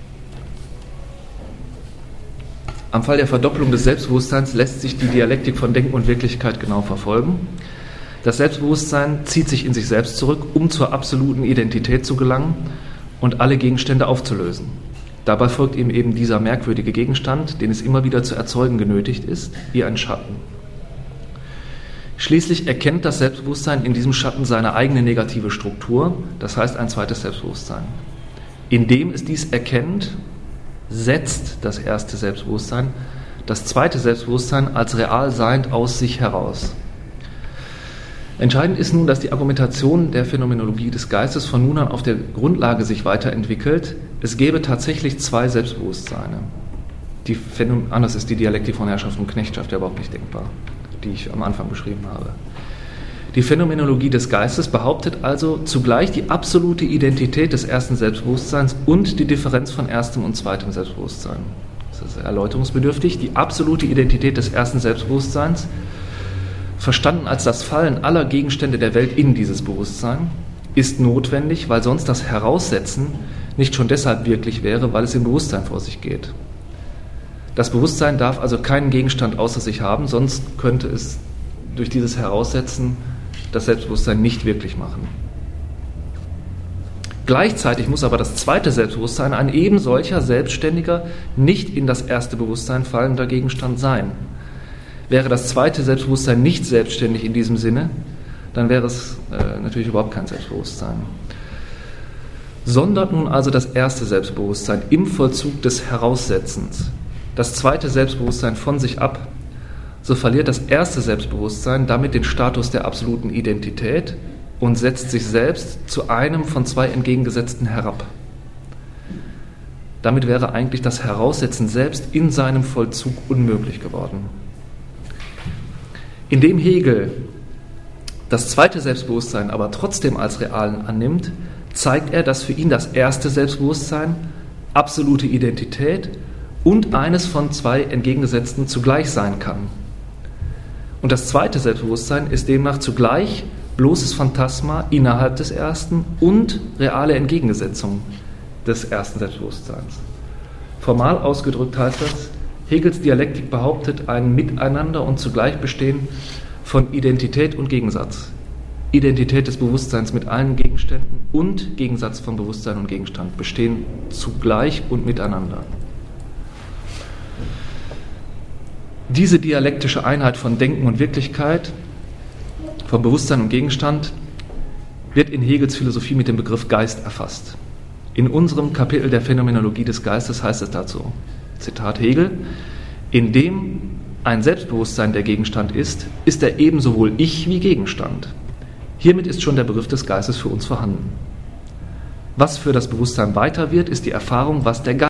Am Fall der Verdopplung des Selbstbewusstseins lässt sich die Dialektik von Denken und Wirklichkeit genau verfolgen. Das Selbstbewusstsein zieht sich in sich selbst zurück, um zur absoluten Identität zu gelangen und alle Gegenstände aufzulösen. Dabei folgt ihm eben dieser merkwürdige Gegenstand, den es immer wieder zu erzeugen genötigt ist, wie ein Schatten. Schließlich erkennt das Selbstbewusstsein in diesem Schatten seine eigene negative Struktur, das heißt ein zweites Selbstbewusstsein. Indem es dies erkennt, setzt das erste Selbstbewusstsein das zweite Selbstbewusstsein als real seiend aus sich heraus. Entscheidend ist nun, dass die Argumentation der Phänomenologie des Geistes von nun an auf der Grundlage sich weiterentwickelt. Es gäbe tatsächlich zwei Selbstbewusstseine. Anders ist die Dialektik von Herrschaft und Knechtschaft ja überhaupt nicht denkbar, die ich am Anfang beschrieben habe. Die Phänomenologie des Geistes behauptet also zugleich die absolute Identität des ersten Selbstbewusstseins und die Differenz von erstem und zweitem Selbstbewusstsein. Das ist erläuterungsbedürftig. Die absolute Identität des ersten Selbstbewusstseins, verstanden als das Fallen aller Gegenstände der Welt in dieses Bewusstsein, ist notwendig, weil sonst das Heraussetzen nicht schon deshalb wirklich wäre, weil es im Bewusstsein vor sich geht. Das Bewusstsein darf also keinen Gegenstand außer sich haben, sonst könnte es durch dieses Heraussetzen das Selbstbewusstsein nicht wirklich machen. Gleichzeitig muss aber das zweite Selbstbewusstsein ein eben solcher selbstständiger, nicht in das erste Bewusstsein fallender Gegenstand sein. Wäre das zweite Selbstbewusstsein nicht selbstständig in diesem Sinne, dann wäre es natürlich überhaupt kein Selbstbewusstsein. Sondert nun also das erste Selbstbewusstsein im Vollzug des Heraussetzens das zweite Selbstbewusstsein von sich ab, so verliert das erste Selbstbewusstsein damit den Status der absoluten Identität und setzt sich selbst zu einem von zwei entgegengesetzten herab. Damit wäre eigentlich das Heraussetzen selbst in seinem Vollzug unmöglich geworden. Indem Hegel das zweite Selbstbewusstsein aber trotzdem als realen annimmt, zeigt er, dass für ihn das erste Selbstbewusstsein absolute Identität und eines von zwei entgegengesetzten zugleich sein kann. Und das zweite Selbstbewusstsein ist demnach zugleich bloßes Phantasma innerhalb des ersten und reale Entgegensetzung des ersten Selbstbewusstseins. Formal ausgedrückt heißt das, Hegels Dialektik behauptet ein Miteinander und zugleich Bestehen von Identität und Gegensatz. Identität des Bewusstseins mit allen Gegenständen und Gegensatz von Bewusstsein und Gegenstand bestehen zugleich und miteinander. Diese dialektische Einheit von Denken und Wirklichkeit, von Bewusstsein und Gegenstand, wird in Hegels Philosophie mit dem Begriff Geist erfasst. In unserem Kapitel der Phänomenologie des Geistes heißt es dazu, Zitat Hegel, in dem ein Selbstbewusstsein der Gegenstand ist, ist er ebenso wohl Ich wie Gegenstand. Hiermit ist schon der Begriff des Geistes für uns vorhanden. Was für das Bewusstsein weiter wird, ist die Erfahrung, was der Geist